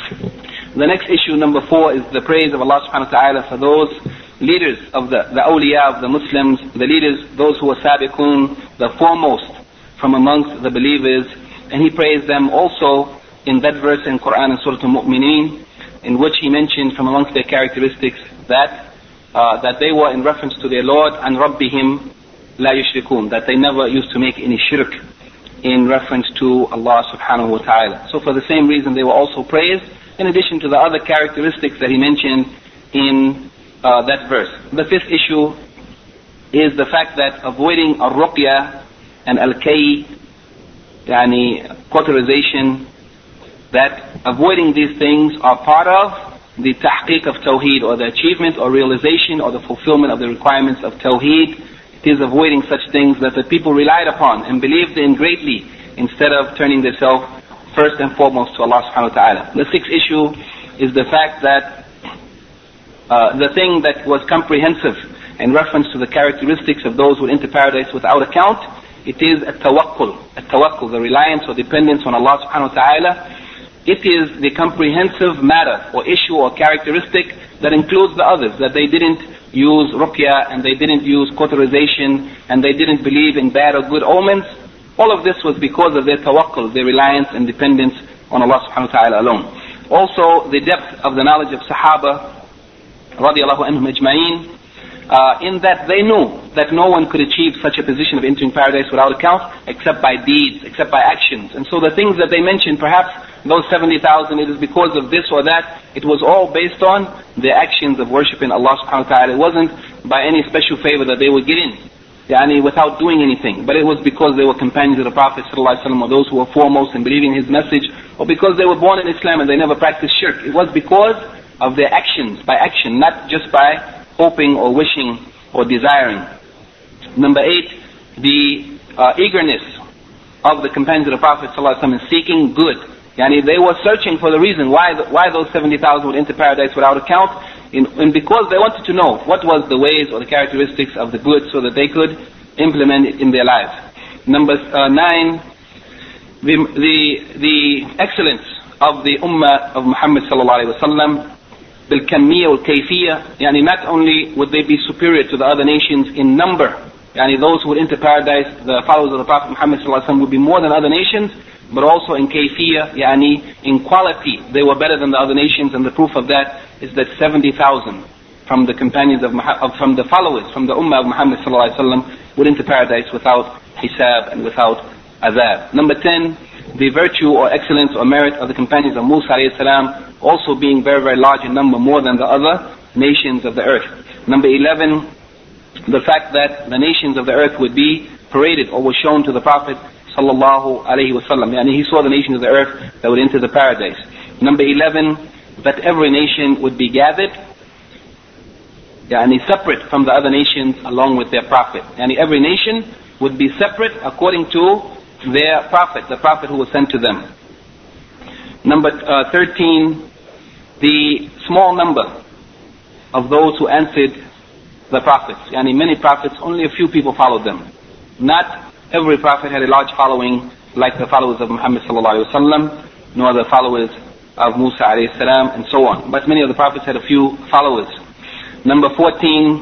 The next issue, number four, is the praise of Allah subhanahu wa ta'ala for those leaders of the, the awliya of the Muslims, the leaders, those who were sabiqun, the foremost from amongst the believers. And he praised them also in that verse in Quran in Surah Al-Mu'mineen, in which he mentioned from amongst their characteristics that uh, that they were in reference to their Lord, and Rabbihim la yushrikun, that they never used to make any shirk in reference to Allah subhanahu wa ta'ala. So for the same reason they were also praised, in addition to the other characteristics that he mentioned in uh, that verse. The fifth issue is the fact that avoiding al-ruqya and al-kay, yani cauterization, that avoiding these things are part of the tahqiq of tawheed, or the achievement or realization or the fulfillment of the requirements of tawheed. It is avoiding such things that the people relied upon and believed in greatly, instead of turning themselves first and foremost to Allah subhanahu wa ta'ala. The sixth issue is the fact that uh, the thing that was comprehensive in reference to the characteristics of those who enter paradise without account, it is a tawakkul, a tawakkul, the reliance or dependence on Allah subhanahu wa ta'ala. It is the comprehensive matter or issue or characteristic that includes the others, that they didn't use ruqya and they didn't use cauterization and they didn't believe in bad or good omens. All of this was because of their tawakkul, their reliance and dependence on Allah subhanahu wa ta'ala alone. Also, the depth of the knowledge of Sahaba radiallahu anhum ajma'een, uh, in that they knew that no one could achieve such a position of entering paradise without account except by deeds, except by actions. And so the things that they mentioned, perhaps those seventy thousand, it is because of this or that. It was all based on their actions of worshiping Allah subhanahu wa ta'ala. It wasn't by any special favor that they would get in, yani without doing anything. But it was because they were companions of the Prophet sallallahu alaihi wasallam, or those who were foremost in believing his message, or because they were born in Islam and they never practiced shirk. It was because of their actions, by action, not just by hoping or wishing or desiring. Number eight, the uh, eagerness of the companions of the Prophet sallallahu alaihi wasallam in seeking good. Yani they were searching for the reason why the, why those seventy thousand would enter paradise without account, in, and because they wanted to know what was the ways or the characteristics of the good so that they could implement it in their lives. Number uh, nine, the, the, the excellence of the ummah of Muhammad sallallahu alaihi wasallam, bil-kammiyya wal-kayfiyya, yani not only would they be superior to the other nations in number, yani those who would enter paradise, the followers of the Prophet Muhammad sallallahu alaihi wasallam, would be more than other nations, but also in kayfiyya, yani in quality, they were better than the other nations. And the proof of that is that seventy thousand from the companions of, of from the followers, from the ummah of Muhammad sallallahu alaihi wasallam, would enter paradise without hisab and without azab. Number ten, the virtue or excellence or merit of the companions of Musa alayhi salam, also being very very large in number, more than the other nations of the earth. Number eleven, the fact that the nations of the earth would be paraded or were shown to the Prophet sallallahu alayhi wasallam. Yani he saw the nations of the earth that would enter the paradise. Number eleven, that every nation would be gathered, yani separate from the other nations along with their prophet. Yani every nation would be separate according to their prophet, the prophet who was sent to them. Number uh, thirteen, the small number of those who answered the prophets. Yani many prophets, only a few people followed them. Not every prophet had a large following like the followers of Muhammad sallallahu alaihi wasallam, nor the followers of Musa alayhi salam, and so on. But many of the prophets had a few followers. Number fourteen,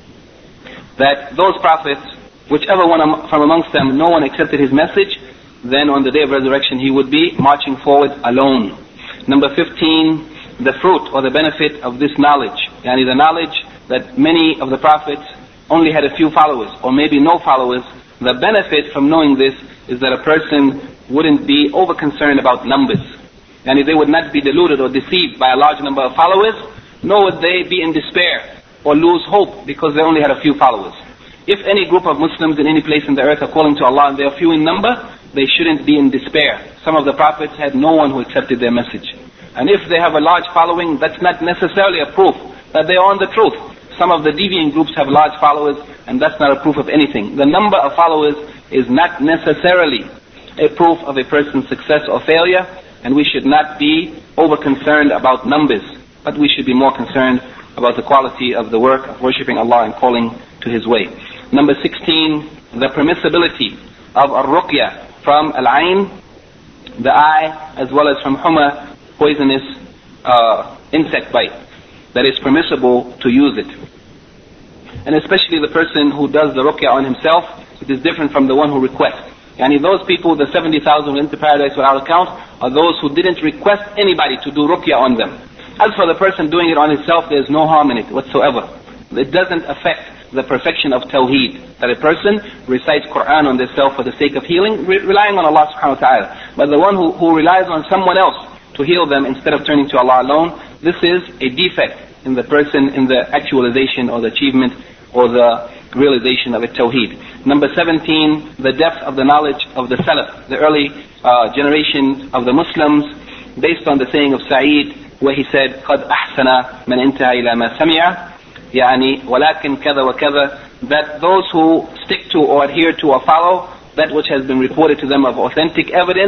that those prophets, whichever one from amongst them, no one accepted his message, then on the day of resurrection he would be marching forward alone. Number fifteen, the fruit or the benefit of this knowledge, yani the knowledge that many of the prophets only had a few followers, or maybe no followers. The benefit from knowing this is that a person wouldn't be over concerned about numbers. And they would not be deluded or deceived by a large number of followers, nor would they be in despair or lose hope because they only had a few followers. If any group of Muslims in any place in the earth are calling to Allah and they are few in number, they shouldn't be in despair. Some of the prophets had no one who accepted their message. And if they have a large following, that's not necessarily a proof that they are on the truth. Some of the deviant groups have large followers, and that's not a proof of anything. The number of followers is not necessarily a proof of a person's success or failure, and we should not be over concerned about numbers, but we should be more concerned about the quality of the work of worshipping Allah and calling to His way. Number sixteen, the permissibility of ar-ruqya from al-ayn, the eye, as well as from huma, poisonous uh, insect bite, that is permissible to use it. And especially the person who does the ruqya on himself, it is different from the one who requests. Yani those people, the seventy thousand who enter paradise without account, are those who didn't request anybody to do ruqya on them. As for the person doing it on himself, there is no harm in it whatsoever. It doesn't affect the perfection of tawheed, that a person recites Quran on themselves for the sake of healing, re- relying on Allah subhanahu wa ta'ala. But the one who, who relies on someone else to heal them instead of turning to Allah alone, this is a defect in the person, in the actualization or the achievement or the realization of a tawheed. Number seventeen, the depth of the knowledge of the Salaf, the early uh, generation of the Muslims, based on the saying of Sa'id, where he said, قَدْ أَحْسَنَ مَنْ انْتَهَى إِلَى مَا سَمِعَ, يعني ولكن كذا وكذا, that those who stick to or adhere to or follow that which has been reported to them of authentic evidence,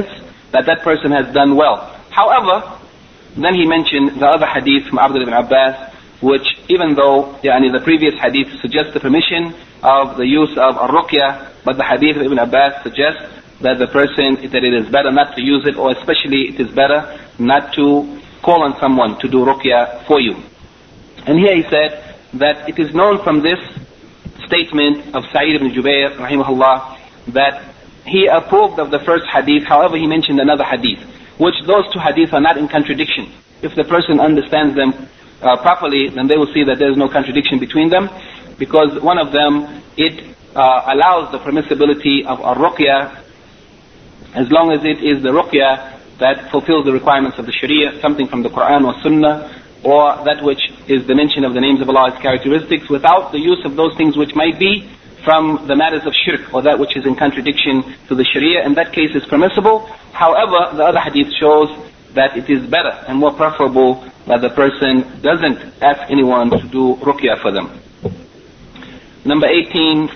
that that person has done well. However, then he mentioned the other hadith from Abdullah ibn Abbas, which even though yani, the previous hadith suggests the permission of the use of ar-ruqya, but the hadith of Ibn Abbas suggests that the person, that it is better not to use it, or especially it is better not to call on someone to do ruqya for you. And here he said that it is known from this statement of Sa'id ibn Jubayr rahimahullah that he approved of the first hadith. However, he mentioned another hadith, which those two hadiths are not in contradiction. If the person understands them uh, properly, then they will see that there is no contradiction between them, because one of them, it uh, allows the permissibility of ar-ruqya as long as it is the ruqya that fulfills the requirements of the Sharia, something from the Quran or Sunnah, or that which is the mention of the names of Allah, its characteristics, without the use of those things which might be from the matters of shirk, or that which is in contradiction to the Sharia. In that case is permissible. However, the other hadith shows that it is better and more preferable that the person doesn't ask anyone to do ruqya for them. Number eighteen,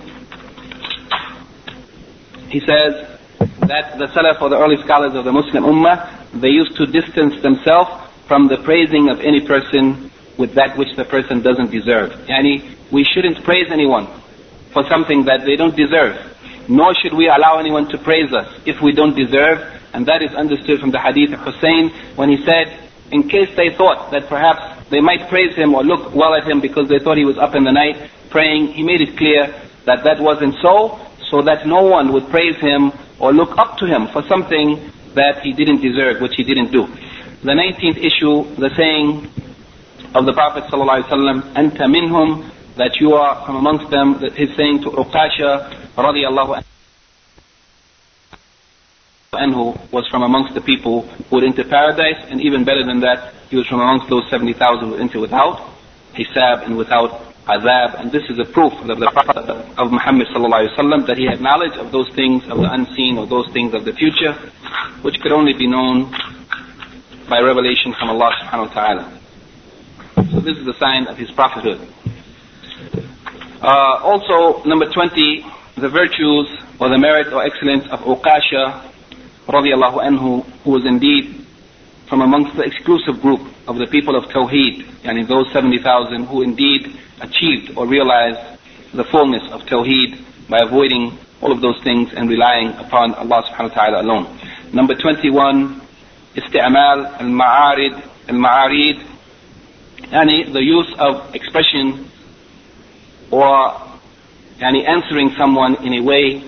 he says that the Salaf, or the early scholars of the Muslim Ummah, they used to distance themselves from the praising of any person with that which the person doesn't deserve. Yani, we shouldn't praise anyone for something that they don't deserve, nor should we allow anyone to praise us if we don't deserve. And that is understood from the hadith of Hussein, when he said, in case they thought that perhaps they might praise him or look well at him because they thought he was up in the night praying, he made it clear that that wasn't so, so that no one would praise him or look up to him for something that he didn't deserve, which he didn't do. The nineteenth issue, the saying of the Prophet ﷺ, Anta minhum, that you are from amongst them, that his saying to Uqasha radiallahu anhu was from amongst the people who would enter paradise, and even better than that, he was from amongst those seventy thousand who would enter without hisab and without azab. And this is a proof of the Prophet of Muhammad sallallahu alaihi wasallam, that he had knowledge of those things of the unseen, or those things of the future, which could only be known by revelation from Allah subhanahu wa ta'ala. So this is a sign of his prophethood. Uh, also, number twenty, the virtues or the merit or excellence of Uqasha radiallahu anhu, who was indeed from amongst the exclusive group of the people of Tawheed, and those seventy thousand who indeed achieved or realized the fullness of Tawheed by avoiding all of those things and relying upon Allah subhanahu wa ta'ala alone. Number twenty-one, isti'mal al-ma'arid, al-ma'arid, yani the use of expression or yani answering someone in a way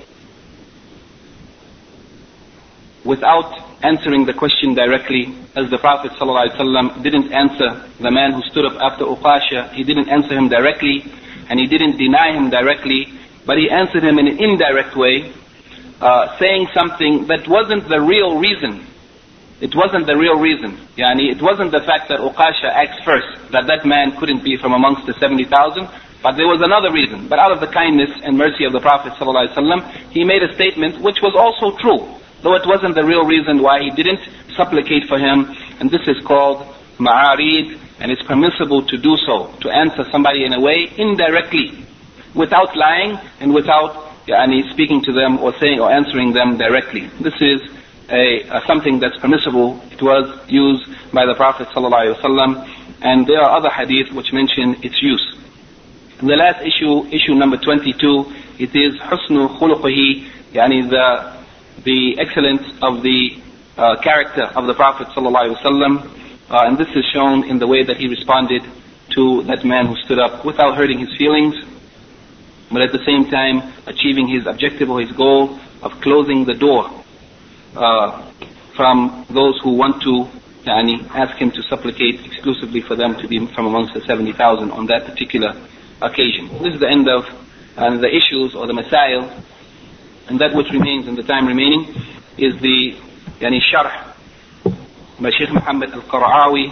without answering the question directly, as the Prophet ﷺ didn't answer the man who stood up after Uqasha. He didn't answer him directly, and he didn't deny him directly, but he answered him in an indirect way, uh, saying something that wasn't the real reason. It wasn't the real reason. Yani, it wasn't the fact that Uqasha asked first, that that man couldn't be from amongst the seventy thousand, but there was another reason. But out of the kindness and mercy of the Prophet ﷺ, he made a statement which was also true, though it wasn't the real reason why he didn't supplicate for him. And this is called ma'arid, and it's permissible to do so, to answer somebody in a way indirectly, without lying and without yani, speaking to them or saying or answering them directly. This is a, a something that's permissible. It was used by the Prophet ﷺ, and there are other hadith which mention its use. The last issue, issue number twenty-two, it is husnu khuluqihi, yani the the excellence of the uh, character of the Prophet ﷺ, uh, and this is shown in the way that he responded to that man who stood up without hurting his feelings, but at the same time achieving his objective or his goal of closing the door uh, from those who want to yani, ask him to supplicate exclusively for them to be from amongst the seventy thousand on that particular occasion. This is the end of uh, the issues or the masail, and that which remains in the time remaining is the yani sharh by Shaykh Muhammad al-Qara'awi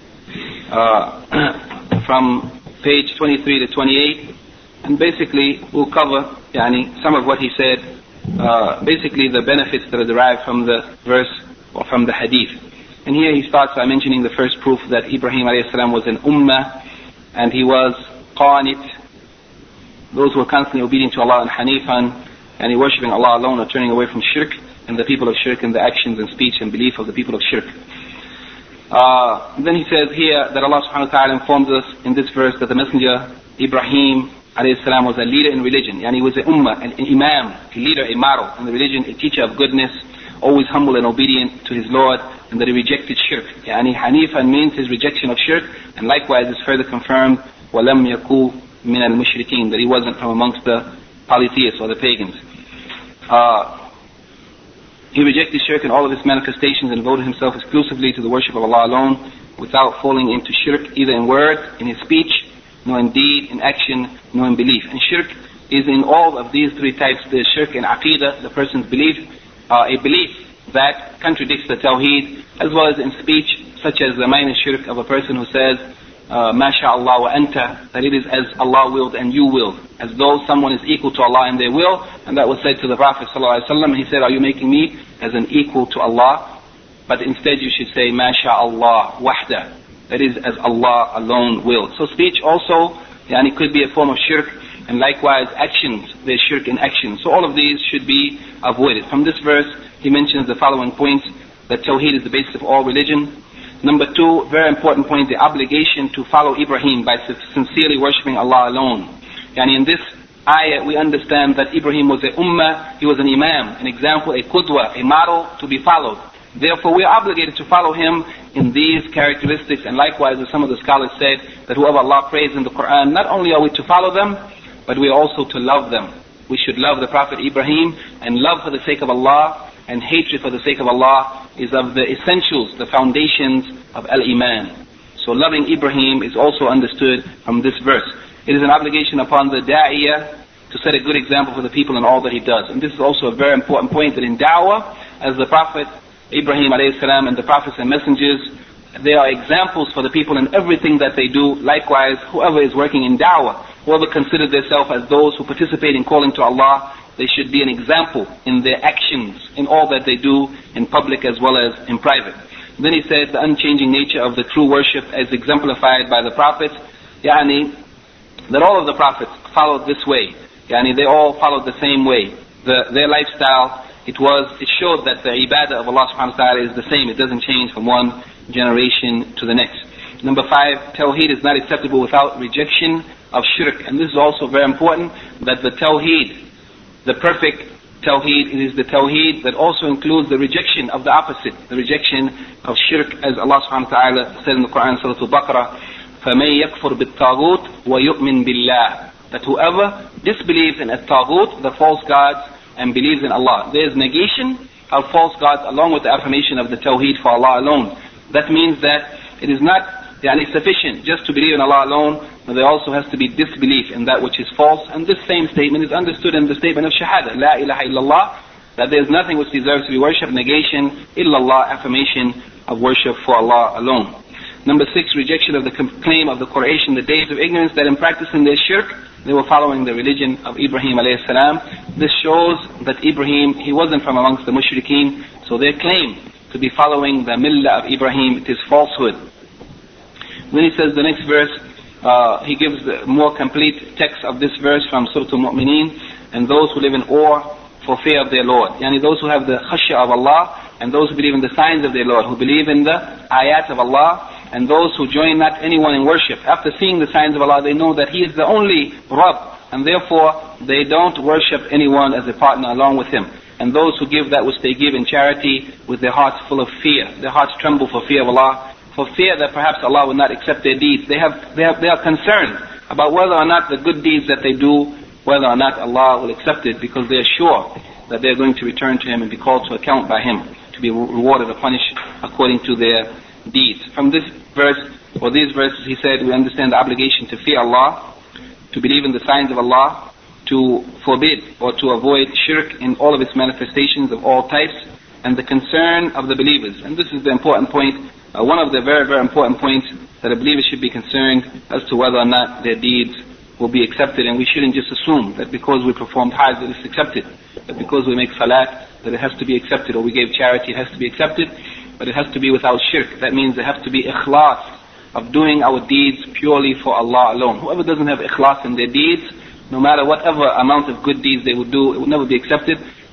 uh, from page twenty-three to twenty-eight, and basically we'll cover yani some of what he said, uh, basically the benefits that are derived from the verse or from the hadith. And here he starts by mentioning the first proof that Ibrahim alayhi salam was an ummah, and he was qanit, those who were constantly obedient to Allah and hanifan, and he worshipping Allah alone or turning away from shirk. and the people of shirk, and the actions and speech and belief of the people of shirk. Uh, then he says here that Allah subhanahu wa ta'ala informs us in this verse that the messenger Ibrahim alayhi salam was a leader in religion. Yani he was an ummah, an imam, a leader, a model in the religion, a teacher of goodness, always humble and obedient to his Lord, and that he rejected shirk. Yani Hanifan means his rejection of shirk, and likewise is further confirmed, وَلَمْ يَكُوا مِنَ الْمُشْرِكِينَ, that he wasn't from amongst the polytheists or the pagans. Uh, He rejected shirk in all of its manifestations and devoted himself exclusively to the worship of Allah alone, without falling into shirk either in word, in his speech, nor in deed, in action, nor in belief. And shirk is in all of these three types. There's shirk in aqidah, the person's belief, uh, a belief that contradicts the tawheed, as well as in speech, such as the minor shirk of a person who says, uh, Ma sha'Allah wa anta, that it is as Allah willed and you willed, as though someone is equal to Allah in their will. And that was said to the Prophet sallallahu alaihi wasallam. He said, are you making me as an equal to Allah? But instead you should say, Ma sha'Allah wahda, that is as Allah alone will. So speech also, yani, could be a form of shirk, and likewise actions, there's shirk in action. So all of these should be avoided. From this verse, he mentions the following points: that Tawheed is the basis of all religion. Number two, very important point, the obligation to follow Ibrahim by sincerely worshipping Allah alone. Yani in this ayah, we understand that Ibrahim was a ummah, he was an imam, an example, a qudwa, a model to be followed. Therefore, we are obligated to follow him in these characteristics. And likewise, as some of the scholars said, that whoever Allah praised in the Quran, not only are we to follow them, but we are also to love them. We should love the Prophet Ibrahim, and love for the sake of Allah, and hatred for the sake of Allah is of the essentials, the foundations of al-Iman. So loving Ibrahim is also understood from this verse. It is an obligation upon the da'iyah to set a good example for the people in all that he does. And this is also a very important point, that in da'wah, as the Prophet Ibrahim alayhi salam and the prophets and messengers, they are examples for the people in everything that they do. Likewise, whoever is working in da'wah, whoever considers themselves as those who participate in calling to Allah, they should be an example in their actions, in all that they do, in public as well as in private. Then he says the unchanging nature of the true worship as exemplified by the prophets, yani, that all of the prophets followed this way. Yani, they all followed the same way. The, their lifestyle, it was, it showed that the ibadah of Allah subhanahu wa ta'ala is the same. It doesn't change from one generation to the next. Number five, Tawheed is not acceptable without rejection of shirk. And this is also very important, that the Tawheed, the perfect Tawheed, it is the Tawheed that also includes the rejection of the opposite, the rejection of shirk, as Allah subhanahu wa ta'ala said in the Quran, Surah Al-Baqarah, فَمَنْ يَكْفُرْ بِالطَّاغُوتِ وَيُؤْمِنْ بِاللَّهِ, that whoever disbelieves in at-taghut, the false gods, and believes in Allah. There is negation of false gods along with the affirmation of the Tawheed for Allah alone. That means that it is not yani, sufficient just to believe in Allah alone, but there also has to be disbelief in that which is false. And this same statement is understood in the statement of Shahada, La ilaha illallah, that there is nothing which deserves to be worshipped, negation, illallah, affirmation of worship for Allah alone. Number six, rejection of the claim of the Quraysh in the days of ignorance, that in practicing their shirk, they were following the religion of Ibrahim alayhi salam. This shows that Ibrahim, he wasn't from amongst the mushrikeen, so their claim to be following the millah of Ibrahim, it is falsehood. Then he says the next verse, uh, he gives the more complete text of this verse from Surah Al-Mu'mineen, and those who live in awe for fear of their Lord. Yani those who have the khashya of Allah, and those who believe in the signs of their Lord, who believe in the ayat of Allah, and those who join not anyone in worship. After seeing the signs of Allah, they know that He is the only Rabb, and therefore they don't worship anyone as a partner along with Him. And those who give that which they give in charity with their hearts full of fear. Their hearts tremble for fear of Allah, for fear that perhaps Allah will not accept their deeds. They have, they have, they are concerned about whether or not the good deeds that they do, whether or not Allah will accept it, because they are sure that they are going to return to Him and be called to account by Him, to be rewarded or punished according to their deeds. From this verse, or these verses, he said, we understand the obligation to fear Allah, to believe in the signs of Allah, to forbid or to avoid shirk in all of its manifestations of all types, and the concern of the believers. And this is the important point, uh, one of the very, very important points, that a believer should be concerned as to whether or not their deeds will be accepted. And we shouldn't just assume that because we performed hajj that it's accepted, that because we make salat that it has to be accepted, or we gave charity it has to be accepted, but it has to be without shirk. That means there has to be ikhlas of doing our deeds purely for Allah alone. Whoever doesn't have ikhlas in their deeds, no matter whatever amount of good deeds they would do, it will never be accepted,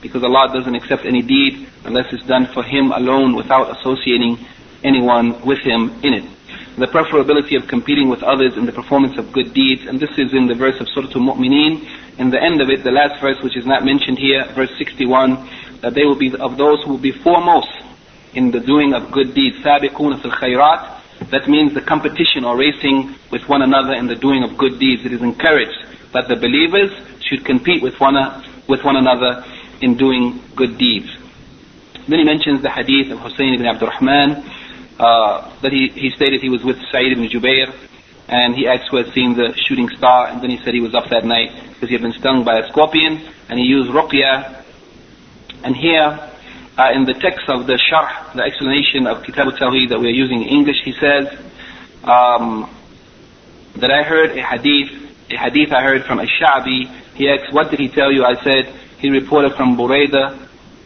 because Allah doesn't accept any deed unless it's done for Him alone without associating anyone with Him in it. The preferability of competing with others in the performance of good deeds, and this is in the verse of Surah Al-Mu'mineen. In the end of it, the last verse which is not mentioned here, verse sixty-one, that they will be of those who will be foremost in the doing of good deeds. سَابِقُونَ فِي الْخَيْرَاتِ. That means the competition or racing with one another in the doing of good deeds. It is encouraged that the believers should compete with one, with one another in doing good deeds. Then he mentions the hadith of Hussein ibn Abdul Rahman, uh, that he, he stated he was with Sa'id ibn Jubair, and he asked who had seen the shooting star, and then he said he was up that night because he had been stung by a scorpion, and he used ruqya. And here, uh, in the text of the sharh, the explanation of Kitab al-Tawheed that we are using in English, he says um, that I heard a hadith, a hadith I heard from Ash-Sha'bi. He asked, what did he tell you? I said, he reported from Buraidah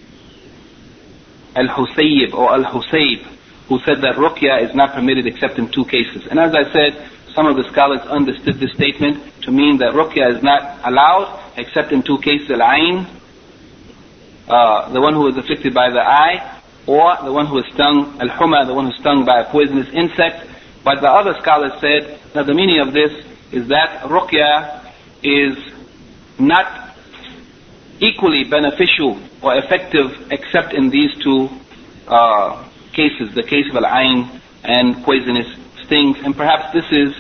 al-Husayb or al-Husayb, who said that ruqya is not permitted except in two cases. And as I said, some of the scholars understood this statement to mean that ruqya is not allowed except in two cases: al-ayn, uh, the one who is afflicted by the eye, or the one who is stung, al-huma, the one who is stung by a poisonous insect. But the other scholars said that the meaning of this is that ruqya is not equally beneficial or effective except in these two uh, cases, the case of al-ayn and poisonous stings. And perhaps this is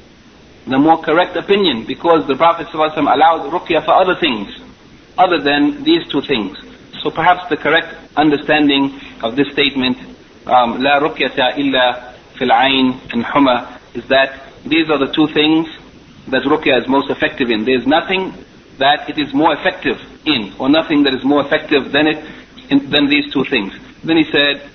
the more correct opinion, because the Prophet ﷺ allowed ruqya for other things other than these two things. So perhaps the correct understanding of this statement, um, la ruqyata illa fil ayn and huma, is that these are the two things that ruqya is most effective in. There is nothing that it is more effective in, or nothing that is more effective than it in, than these two things. Then he said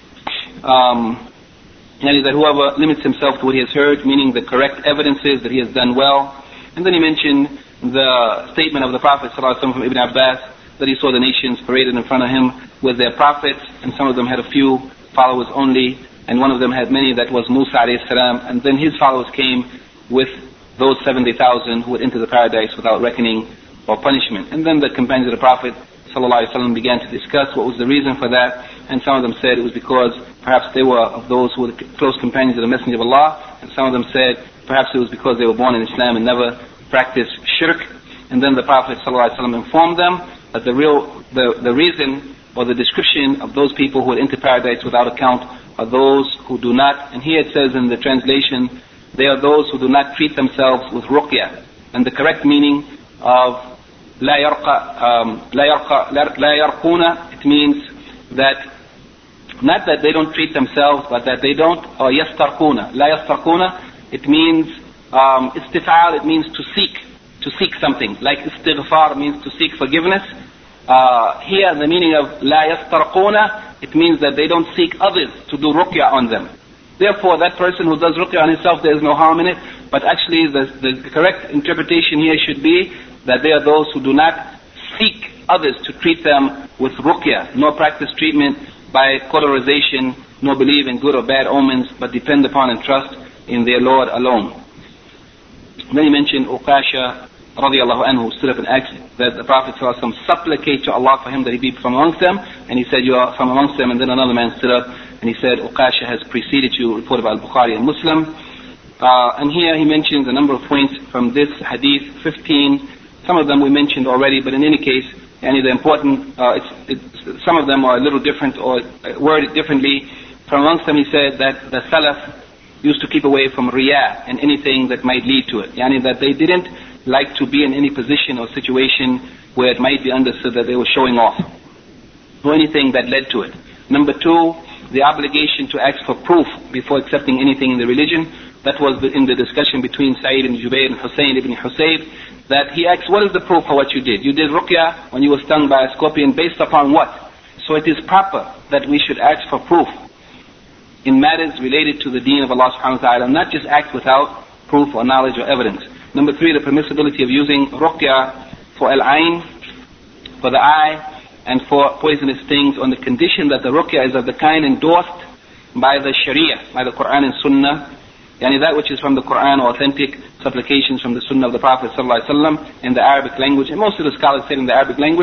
um, that whoever limits himself to what he has heard, meaning the correct evidences, that he has done well. And then he mentioned the statement of the Prophet ﷺ from Ibn Abbas, that he saw the nations paraded in front of him with their prophets, and some of them had a few followers only, and one of them had many, that was Musa alayhi salam. And then his followers came with those seventy thousand who would enter the paradise without reckoning or punishment. And then the companions of the Prophet ﷺ began to discuss what was the reason for that, and some of them said it was because perhaps they were of those who were the close companions of the Messenger of Allah, and some of them said perhaps it was because they were born in Islam and never practiced shirk. And then the Prophet ﷺ informed them that the real, the, the reason or the description of those people who would enter paradise without account are those who do not, and here it says in the translation, they are those who do not treat themselves with ruqya. And the correct meaning of لا يرقى, um, لا يرقى, لا يرقون, it means that not that they don't treat themselves, but that they don't, or يسترقون, لا يسترقون, it means um, istif'al, it means to seek, to seek something, like istighfar means to seek forgiveness. Uh, here the meaning of لا يسترقون, it means that they don't seek others to do ruqya on them. Therefore, that person who does ruqya on himself, there is no harm in it, but actually the, the correct interpretation here should be that they are those who do not seek others to treat them with ruqya, nor practice treatment by cauterization, nor believe in good or bad omens, but depend upon and trust in their Lord alone. Then he mentioned Uqasha radiallahu anhu stood up and asked that the Prophet ﷺ supplicate to Allah for him that he be from amongst them, and he said, you are from amongst them. And then another man stood up and he said, Uqasha has preceded you, reported by Al-Bukhari and Muslim. Uh, and here he mentions a number of points from this hadith, fifteen. Some of them we mentioned already, but in any case, any of the important, uh, it's, it's, some of them are a little different or worded differently. From amongst them he said that the Salaf used to keep away from riyah and anything that might lead to it. Yani that they didn't like to be in any position or situation where it might be understood that they were showing off, or anything that led to it. Number two, the obligation to ask for proof before accepting anything in the religion. That was the, in the discussion between Sa'id ibn Jubair and Hussein ibn Husayb, that he asked, what is the proof for what you did? You did ruqya when you were stung by a scorpion, based upon what? So it is proper that we should ask for proof in matters related to the deen of Allah subhanahu wa ta'ala, not just act without proof or knowledge or evidence. Number three, the permissibility of using ruqya for al-ayn, for the eye, and for poisonous stings, on the condition that the ruqya is of the kind endorsed by the Sharia, by the Quran and Sunnah, yani that which is from the Quran, authentic supplications from the Sunnah of the Prophet ﷺ in the Arabic language. And most of the scholars said in the Arabic language,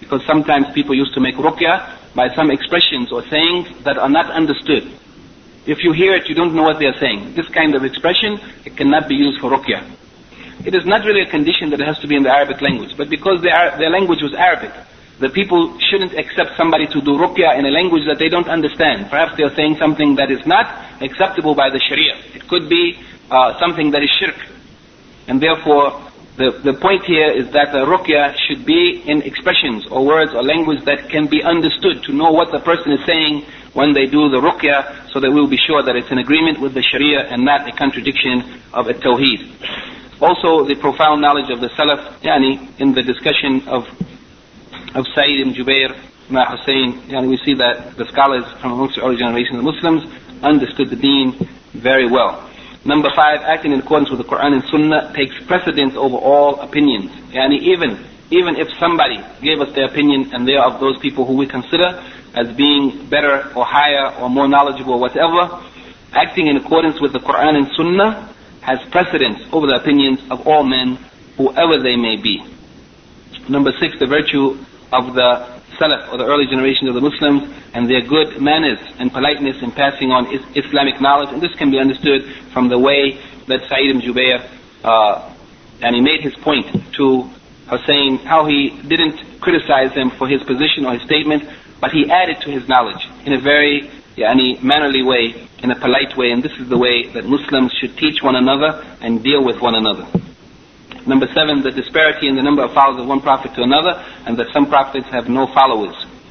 because sometimes people used to make ruqya by some expressions or sayings that are not understood. If you hear it, you don't know what they are saying. This kind of expression, it cannot be used for ruqya. It is not really a condition that it has to be in the Arabic language, but because their, their language was Arabic, the people shouldn't accept somebody to do ruqya in a language that they don't understand. Perhaps they are saying something that is not acceptable by the Sharia. It could be uh, something that is shirk. And therefore, the, the point here is that the ruqya should be in expressions or words or language that can be understood, to know what the person is saying when they do the ruqya, so that we'll be sure that it's in agreement with the Sharia and not a contradiction of a tawheed. Also, the profound knowledge of the Salaf, yani in the discussion of of Sa'id ibn Jubair, Ma Hussein, yani we see that the scholars from amongst the early generation of the Muslims understood the deen very well. Number five, acting in accordance with the Quran and Sunnah takes precedence over all opinions. Yani even, even if somebody gave us their opinion and they are of those people who we consider as being better or higher or more knowledgeable or whatever, acting in accordance with the Quran and Sunnah has precedence over the opinions of all men, whoever they may be. Number six, the virtue of the Salaf, or the early generation of the Muslims, and their good manners and politeness in passing on is Islamic knowledge. And this can be understood from the way that Sa'id ibn Jubair, uh, and he made his point to Hussein, how he didn't criticize him for his position or his statement, but he added to his knowledge in a very yani, mannerly way, in a polite way. And this is the way that Muslims should teach one another and deal with one another. Number seven, the disparity in the number of followers of one prophet to another, and that some prophets have no followers.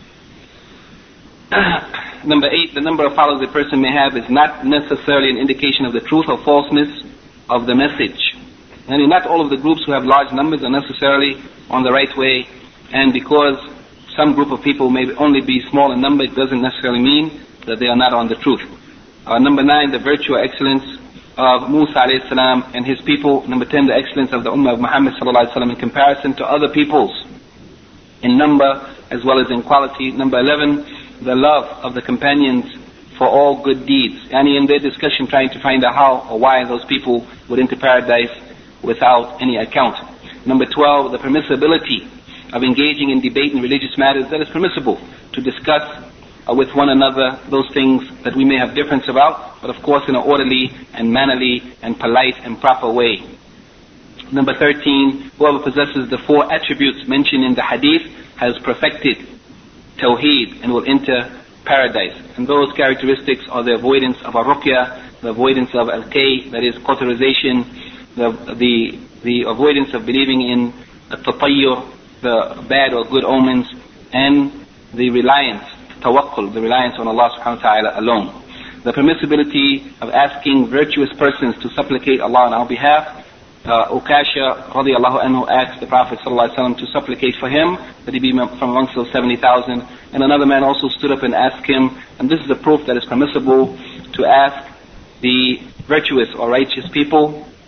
Number eight, the number of followers a person may have is not necessarily an indication of the truth or falseness of the message. And not all of the groups who have large numbers are necessarily on the right way, and because some group of people may only be small in number, it doesn't necessarily mean that they are not on the truth. Uh, number nine, the virtue or excellence of Musa alayhi salam and his people. Number ten, the excellence of the Ummah of Muhammad sallallahu alayhi wa sallam in comparison to other peoples in number as well as in quality. Number eleven, the love of the companions for all good deeds. And in their discussion trying to find out how or why those people would enter paradise without any account. Number twelve, the permissibility of engaging in debate in religious matters, that is permissible to discuss Uh, with one another those things that we may have difference about, but of course in an orderly and mannerly and polite and proper way. Number thirteen, whoever possesses the four attributes mentioned in the hadith has perfected tawheed and will enter paradise. And those characteristics are the avoidance of ar-ruqya, the avoidance of al-kay, that is cauterization, the, the, the avoidance of believing in at-tatayyur, the bad or good omens, and the reliance, tawakkul, the reliance on Allah subhanahu wa ta'ala alone. The permissibility of asking virtuous persons to supplicate Allah on our behalf. Uh, Ukasha radiallahu anhu asked the Prophet sallallahu alaihi wasallam to supplicate for him, that he be from amongst those seventy thousand. And another man also stood up and asked him, and this is a proof that it's permissible to ask the virtuous or righteous people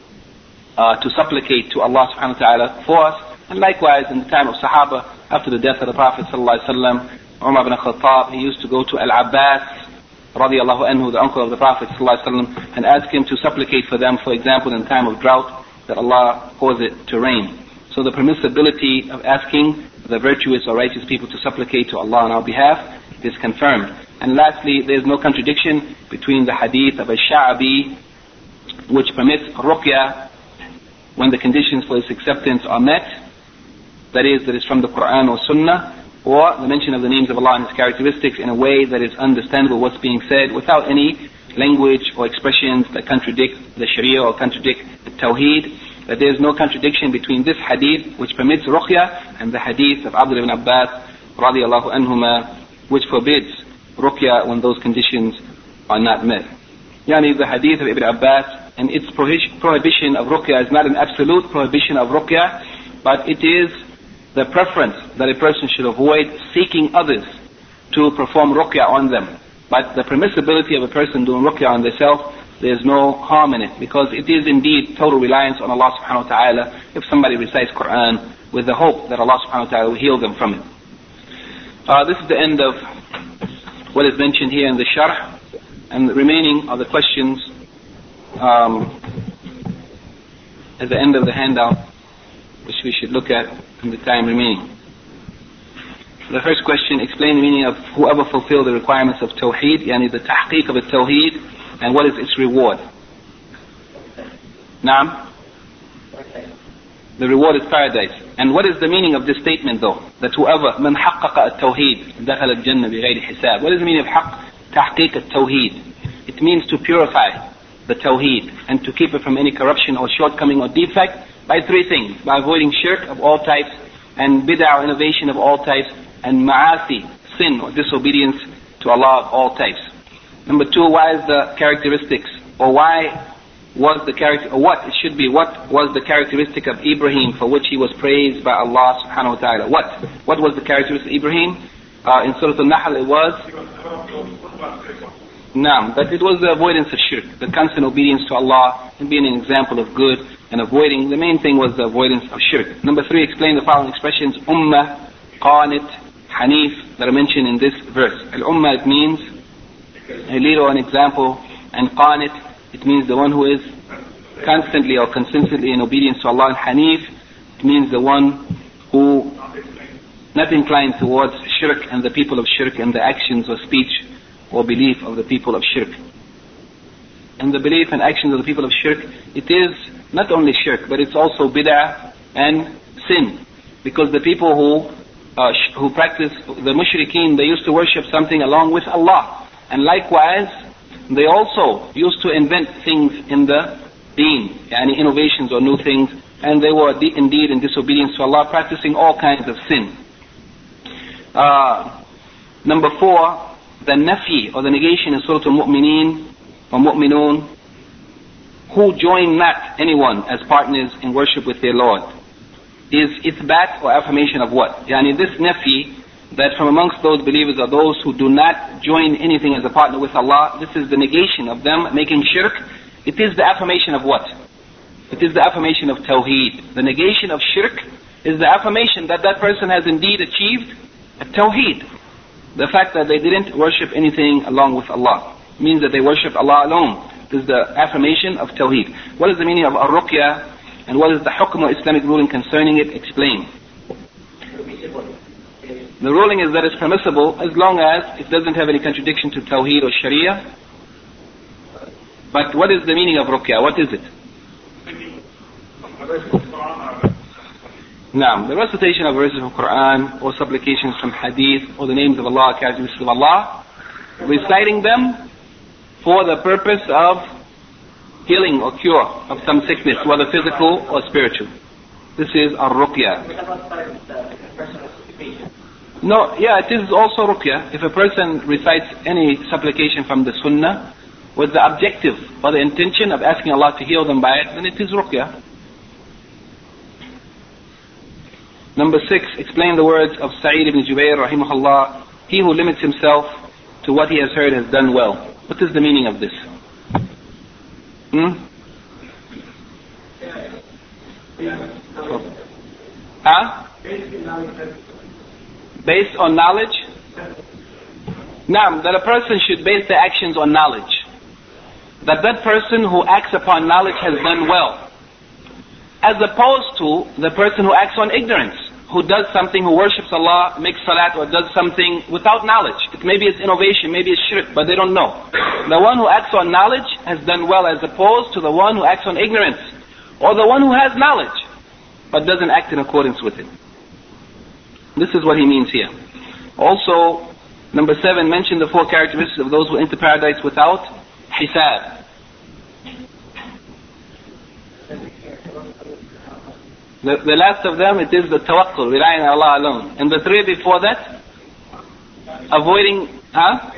uh, to supplicate to Allah subhanahu wa ta'ala for us. And likewise, in the time of Sahaba, after the death of the Prophet sallallahu alaihi wasallam, Umar ibn Khattab, he used to go to Al-Abbas radiallahu anhu, the uncle of the Prophet sallallahu alaihi wasallam, and ask him to supplicate for them, for example, in time of drought, that Allah cause it to rain. So the permissibility of asking the virtuous or righteous people to supplicate to Allah on our behalf is confirmed. And lastly, there is no contradiction between the hadith of Ash-Sha'bi, which permits ruqya when the conditions for its acceptance are met, that is, that is from the Quran or Sunnah, or the mention of the names of Allah and His characteristics in a way that is understandable what's being said, without any language or expressions that contradict the Sharia or contradict the Tawheed. That there is no contradiction between this hadith, which permits ruqya, and the hadith of Abdullah ibn Abbas radiallahu anhuma, which forbids ruqya when those conditions are not met. Yani the hadith of Ibn Abbas and its prohibition of ruqya is not an absolute prohibition of ruqya, but it is the preference that a person should avoid seeking others to perform ruqya on them. But the permissibility of a person doing ruqya on themselves, there is no harm in it, because it is indeed total reliance on Allah subhanahu wa ta'ala if somebody recites Quran with the hope that Allah subhanahu wa ta'ala will heal them from it. Uh, this is the end of what is mentioned here in the sharh, and the remaining are the questions um, at the end of the handout, which we should look at in the time remaining. The first question, explain the meaning of whoever fulfilled the requirements of Tawheed, yani the tahqiq of the Tawheed, and what is its reward? Naam? The reward is paradise. And what is the meaning of this statement though? That whoever, man haqqaqa at-Tawheed, dakhala al-Jannah bighayri hisab. What is the meaning of haqq, tahqiq at-Tawheed? It means to purify the Tawheed and to keep it from any corruption or shortcoming or defect by three things. By avoiding shirk of all types, and bid'ah or innovation of all types, and ma'asi, sin or disobedience to Allah of all types. Number two, why is the characteristics, or why was the character, or what it should be, what was the characteristic of Ibrahim for which he was praised by Allah subhanahu wa ta'ala? What? What was the characteristic of Ibrahim? Uh, in Surah Al-Nahl it was Naam, but it was the avoidance of shirk, the constant obedience to Allah and being an example of good and avoiding. The main thing was the avoidance of shirk. Number three, explain the following expressions: Ummah, Qanit, Hanif, that are mentioned in this verse. Al-Ummah, it means a leader or an example, and Qanit, it means the one who is constantly or consistently in obedience to Allah. And Hanif, it means the one who not inclined towards shirk and the people of shirk and the actions or speech or belief of the people of shirk. And the belief and actions of the people of shirk, it is not only shirk, but it's also bid'ah and sin. Because the people who uh, sh- who practice, the mushrikeen, they used to worship something along with Allah. And likewise, they also used to invent things in the deen, yani innovations or new things, and they were de- indeed in disobedience to Allah, practicing all kinds of sin. Uh, number four, the nafi or the negation in Surah Al-Mu'mineen or Mu'minun, who join not anyone as partners in worship with their Lord, is ithbat or affirmation of what? Yani this nafi, that from amongst those believers are those who do not join anything as a partner with Allah, this is the negation of them making shirk. It is the affirmation of what? It is the affirmation of Tawheed. The negation of shirk is the affirmation that that person has indeed achieved a Tawheed. The fact that they didn't worship anything along with Allah means that they worship Allah alone. This is the affirmation of Tawheed. What is the meaning of Ar-Ruqya, and what is the hukm or Islamic ruling concerning it? Explain. The ruling is that it's permissible as long as it doesn't have any contradiction to Tawheed or Sharia. But what is the meaning of Ruqya? What is it? Naam, the recitation of verses of Quran or supplications from Hadith or the names of Allah, characteristics of Allah, reciting them for the purpose of healing or cure of some sickness, whether physical or spiritual. This is Ar-Ruqya. No, yeah, it is also Ruqya. If a person recites any supplication from the Sunnah with the objective or the intention of asking Allah to heal them by it, then it is Ruqya. Number six, explain the words of Sa'id ibn Jubayr rahimahullah, he who limits himself to what he has heard has done well. What is the meaning of this? Hmm? Huh? Based on knowledge? Naam, that a person should base their actions on knowledge. That that person who acts upon knowledge has done well. As opposed to the person who acts on ignorance, who does something, who worships Allah, makes salat, or does something without knowledge. It maybe it's innovation, maybe it's shirk, but they don't know. The one who acts on knowledge has done well, as opposed to the one who acts on ignorance, or the one who has knowledge, but doesn't act in accordance with it. This is what he means here. Also, number seven, mention the four characteristics of those who enter paradise without hisab. The, the last of them, it is the tawakkul, relying on Allah alone. And the three before that, avoiding, huh?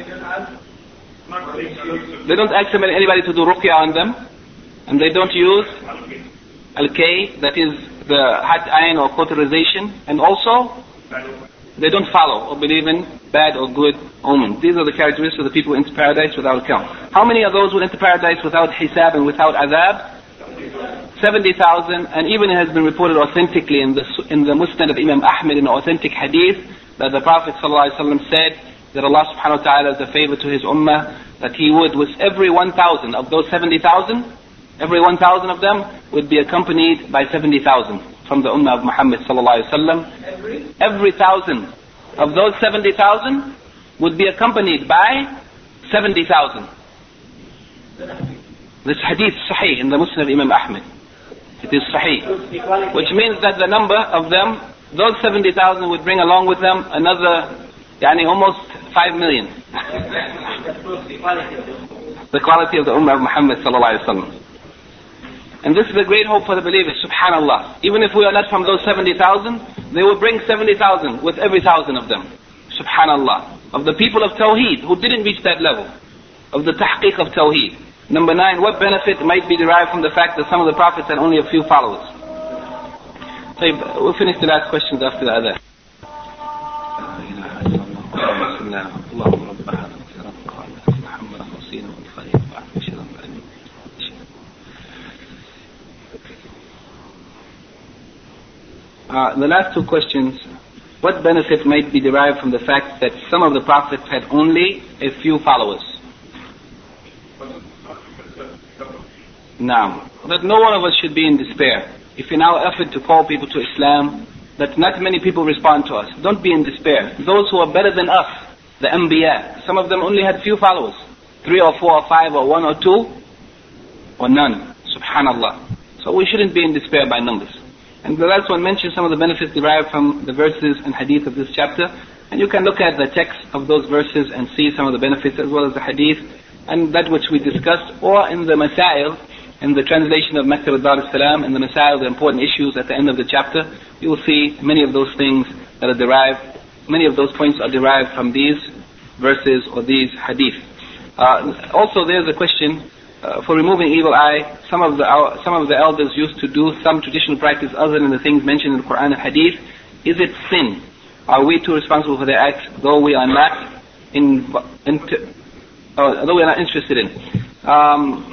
They don't ask anybody to do ruqya on them. And they don't use al-kay, that is the hat ayn or cauterization. And also, they don't follow or believe in bad or good omens. These are the characteristics of the people who enter paradise without account. How many of those who enter paradise without hisab and without azab? seventy thousand, and even it has been reported authentically in the in the Musnad of Imam Ahmad in an authentic hadith that the Prophet ﷺ said that Allah subhanahu wa ta'ala is a favor to his ummah, that he would, with every one thousand of those seventy thousand, every one thousand of them would be accompanied by seventy thousand from the ummah of Muhammad ﷺ. Every? Every thousand of those seventy thousand would be accompanied by seventy thousand. This hadith is sahih in the Musnad of Imam Ahmad. It is sahih. Which means that the number of them, those seventy thousand would bring along with them another, yani almost five million. The quality of the Ummah of Muhammad sallallahu alaihi wasallam. And this is a great hope for the believers, subhanallah. Even if we are not from those seventy thousand, they will bring seventy thousand with every thousand of them. Subhanallah. Of the people of Tawheed who didn't reach that level. Of the tahqiq of Tawheed. Number nine, what benefit might be derived from the fact that some of the prophets had only a few followers? So we'll finish the last questions after the other. Uh, the last two questions, what benefit might be derived from the fact that some of the prophets had only a few followers? Now, that no one of us should be in despair. If in our effort to call people to Islam, that not many people respond to us, don't be in despair. Those who are better than us, the Anbiya, some of them only had few followers. Three or four or five or one or two, or none. Subhanallah. So we shouldn't be in despair by numbers. And the last one mentions some of the benefits derived from the verses and hadith of this chapter. And you can look at the text of those verses and see some of the benefits as well as the hadith and that which we discussed, or in the Masail, in the translation of Maktab al-Dar al-Salam, in the Masail, the important issues at the end of the chapter, you will see many of those things that are derived, many of those points are derived from these verses or these hadith. Uh, also there's a question, uh, for removing evil eye, some of the our, some of the elders used to do some traditional practice other than the things mentioned in the Quran and hadith. Is it sin? Are we too responsible for their acts, though we are not in, in uh, though we are not interested in? Um,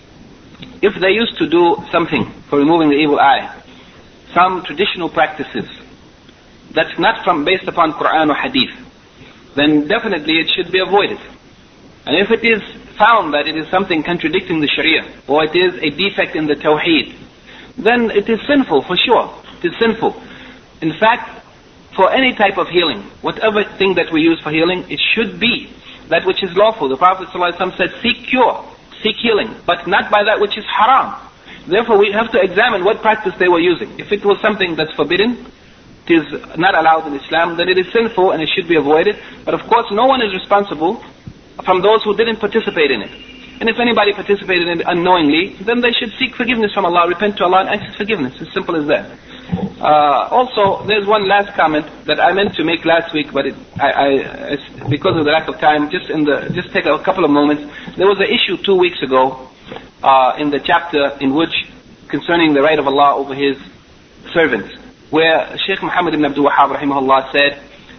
If they used to do something for removing the evil eye, some traditional practices, that's not from based upon Quran or Hadith, then definitely it should be avoided. And if it is found that it is something contradicting the Sharia, or it is a defect in the Tawheed, then it is sinful for sure. It is sinful. In fact, for any type of healing, whatever thing that we use for healing, it should be that which is lawful. The Prophet ﷺ said, seek cure. Seek healing, but not by that which is haram. Therefore we have to examine what practice they were using. If it was something that's forbidden, it is not allowed in Islam, then it is sinful and it should be avoided. But of course no one is responsible from those who didn't participate in it. And if anybody participated in it unknowingly, then they should seek forgiveness from Allah, repent to Allah and ask His forgiveness. As simple as that. Uh, also, there's one last comment that I meant to make last week, but it, I, I, because of the lack of time, just in the just take a couple of moments. There was an issue two weeks ago uh, in the chapter in which concerning the right of Allah over His servants, where Shaykh Muhammad ibn Abdul Wahhab rahimahullah said,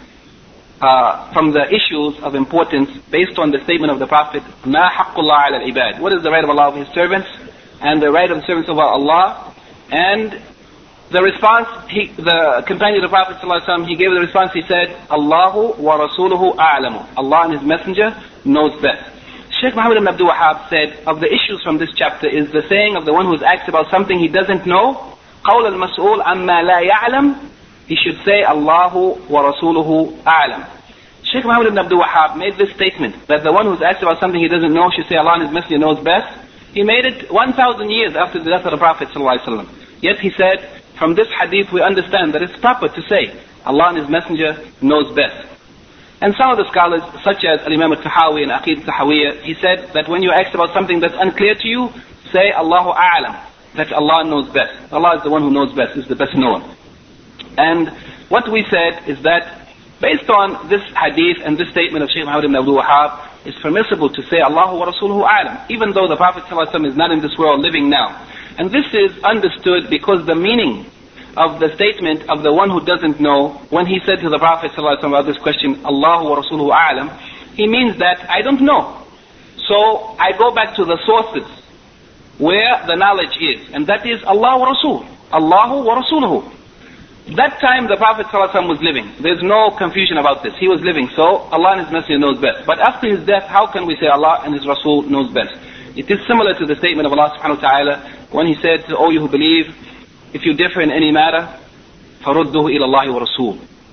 uh, from the issues of importance based on the statement of the Prophet, "Ma haqqullah ala al-ibad." What is the right of Allah over His servants, and the right of the servants over Allah, and the response, he, the companion of the Prophet ﷺ, he gave the response, he said, Allahu wa rasuluhu a'lamu. Allah and His Messenger knows best. Shaykh Muhammad ibn Abdul Wahhab said, of the issues from this chapter is the saying of the one who is asked about something he doesn't know, قَوْلَ الْمَسْئُولِ عَمَّا لَا يَعْلَمُ. He should say, Allahu wa rasuluhu a'lam. Shaykh Muhammad ibn Abdul Wahhab made this statement, that the one who is asked about something he doesn't know should say, Allah and His Messenger knows best. He made it one thousand years after the death of the Prophet ﷺ. Yet he said, from this hadith we understand that it's proper to say Allah and His Messenger knows best. And some of the scholars, such as Imam al-Tahawi and Aqid al-Tahawiyya, he said that when you're asked about something that's unclear to you, say Allahu a'lam, that Allah knows best. Allah is the one who knows best, is the best knower. And what we said is that based on this hadith and this statement of Shaykh Muhammad ibn Abdul Wahhab, it's permissible to say Allahu wa rasuluhu a'lam, even though the Prophet ﷺ is not in this world living now. And this is understood because the meaning of the statement of the one who doesn't know, when he said to the Prophet ﷺ about this question, Allahu wa rasuluhu a'lam, he means that I don't know. So I go back to the sources where the knowledge is, and that is Allah wa Rasul. Allahu wa rasuluhu. That time the Prophet ﷺ was living. There's no confusion about this. He was living, so Allah and His Messenger knows best. But after his death, how can we say Allah and His Rasul knows best? It is similar to the statement of Allah subhanahu wa ta'ala when He said to all you who believe, if you differ in any matter, فَرُدُّهُ إِلَى اللَّهِ وَرَسُولُ.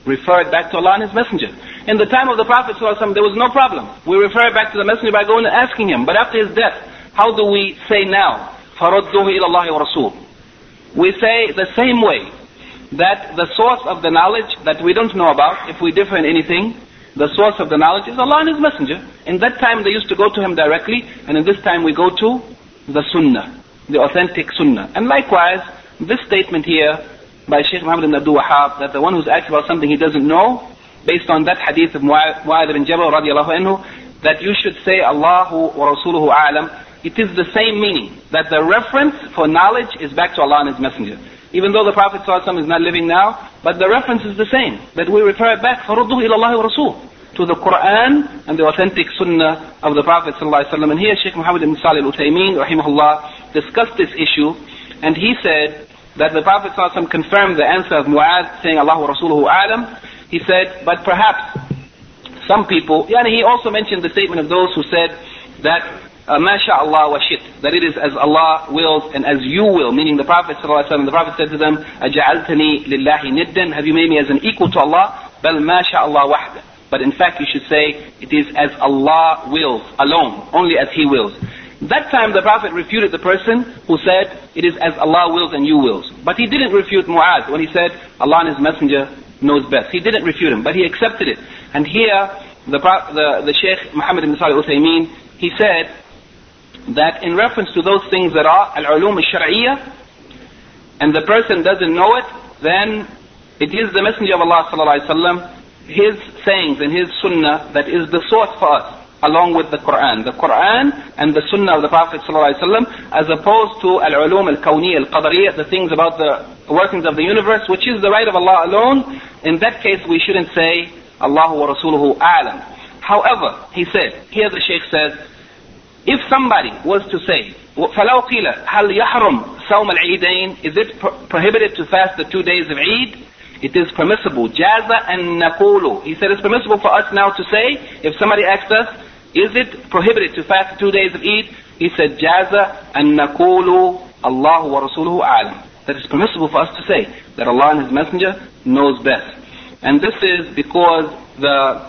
refer it back to Allah and His Messenger. In the time of the Prophet ﷺ, there was no problem. We refer it back to the Messenger by going and asking him. But after his death, how do we say now? فَرُدُّهُ إِلَى اللَّهِ وَرَسُولُهُ. We say the same way that the source of the knowledge that we don't know about, if we differ in anything, the source of the knowledge is Allah and His Messenger. In that time they used to go to Him directly, and in this time we go to the Sunnah, the authentic Sunnah. And likewise, this statement here by Shaykh Muhammad ibn Abdul Wahhab, that the one who's asked about something he doesn't know, based on that hadith of Mu'adh ibn Jabal radiallahu anhu, that you should say Allahu wa Rasuluhu a'lam, it is the same meaning, that the reference for knowledge is back to Allah and His Messenger. Even though the Prophet ﷺ is not living now, but the reference is the same, that we refer it back, فَرُدُّهُ إِلَى اللَّهِ وَرَسُولُهُ, to the Quran and the authentic Sunnah of the Prophet ﷺ. And here Shaykh Muhammad ibn Salih al-Uthaymeen rahimahullah discussed this issue, and he said that the Prophet ﷺ confirmed the answer of Mu'adh saying Allahu wa Rasuluhu a'lam. He said, but perhaps some people, yani he also mentioned the statement of those who said that uh, ma sha'Allah wa shit, that it is as Allah wills and as you will, meaning the Prophet ﷺ. The Prophet said to them, aja'altani lillahi niddan, have you made me as an equal to Allah? Bal ma sha'Allah wahda. But in fact you should say it is as Allah wills alone, only as He wills. That time the Prophet refuted the person who said it is as Allah wills and you wills. But he didn't refute Mu'adh when he said Allah and His Messenger knows best. He didn't refute him, but he accepted it. And here the the, the Shaykh Muhammad ibn Salih al-Uthaymeen, he said that in reference to those things that are al-ulum al-shar'iyyah, and the person doesn't know it, then it is the Messenger of Allah sallallahu alaihi wasallam, his sayings and his sunnah that is the source for us, along with the Quran. The Quran and the Sunnah of the Prophet ﷺ, as opposed to al-ulum al-kawniyya al-qadariyya, the things about the workings of the universe, which is the right of Allah alone. In that case we shouldn't say Allahu wa Rasuluhu a'lam. However, he said, here the Shaykh says, if somebody was to say, فَلَوْ قِيلَ هَلْ يَحْرُمْ صَوْمَ الْعِيدَيْنِ, is it pro- prohibited to fast the two days of Eid? It is permissible. جَازَ أَن نَقُولُ. He said it's permissible for us now to say, if somebody asks us, is it prohibited to fast two days of Eid? He said, Jaza an naqulu Allahu wa Rasuluhu a'lam. That is permissible for us to say that Allah and His Messenger knows best. And this is because the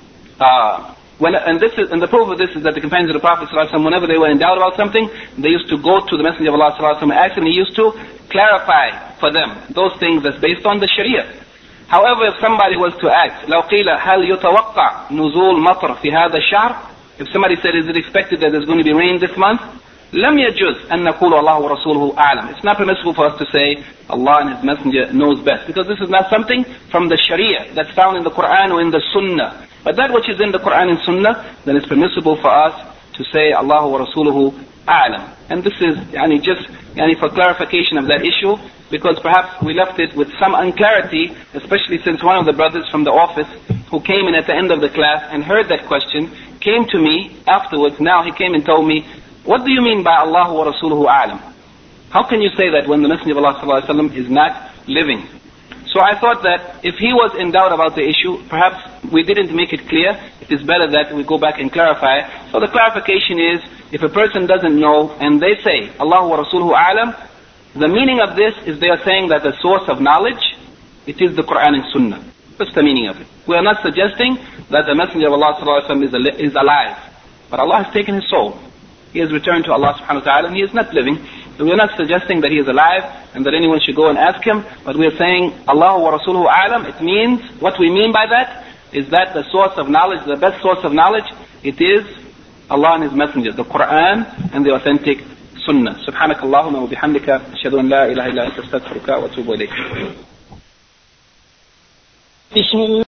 uh, when and this is and the proof of this is that the companions of the Prophet ﷺ, whenever they were in doubt about something, they used to go to the Messenger of Allah ﷺ and ask him, and he used to clarify for them those things that's based on the Sharia. However, if somebody was to ask, لو قيل هل يتوقع نزول مطر في هذا الشهر? If somebody said, is it expected that there's going to be rain this month? لم يجوز أن نقول الله ورسوله أعلم. It's not permissible for us to say Allah and His Messenger knows best, because this is not something from the Sharia that's found in the Quran or in the Sunnah. But that which is in the Quran and Sunnah, then it's permissible for us to say Allah wa Rasuluhu a'lam. And this is yani, just yani, for clarification of that issue, because perhaps we left it with some unclarity, especially since one of the brothers from the office who came in at the end of the class and heard that question, came to me afterwards. Now he came and told me, what do you mean by Allahu wa Rasuluhu a'lam? How can you say that when the Messenger of Allah sallallahu alaihi wasallam is not living? So I thought that if he was in doubt about the issue, perhaps we didn't make it clear. It is better that we go back and clarify. So the clarification is, if a person doesn't know and they say Allahu wa Rasuluhu a'lam, the meaning of this is they are saying that the source of knowledge, it is the Quran and Sunnah. That's the meaning of it. We are not suggesting that the Messenger of Allah sallallahu alaihi wasallam is alive, but Allah has taken his soul. He has returned to Allah subhanahu wa ta'ala and he is not living. So we are not suggesting that he is alive and that anyone should go and ask him, but we are saying Allahu wa Rasuluhu a'lam. It means, what we mean by that is that the source of knowledge, the best source of knowledge, it is Allah and His Messenger, the Quran and the authentic Sunnah. Subhanak Allahumma wa bihamdika, ashhadu an la ilaha illa anta astaghfiruka wa atubu ilayk.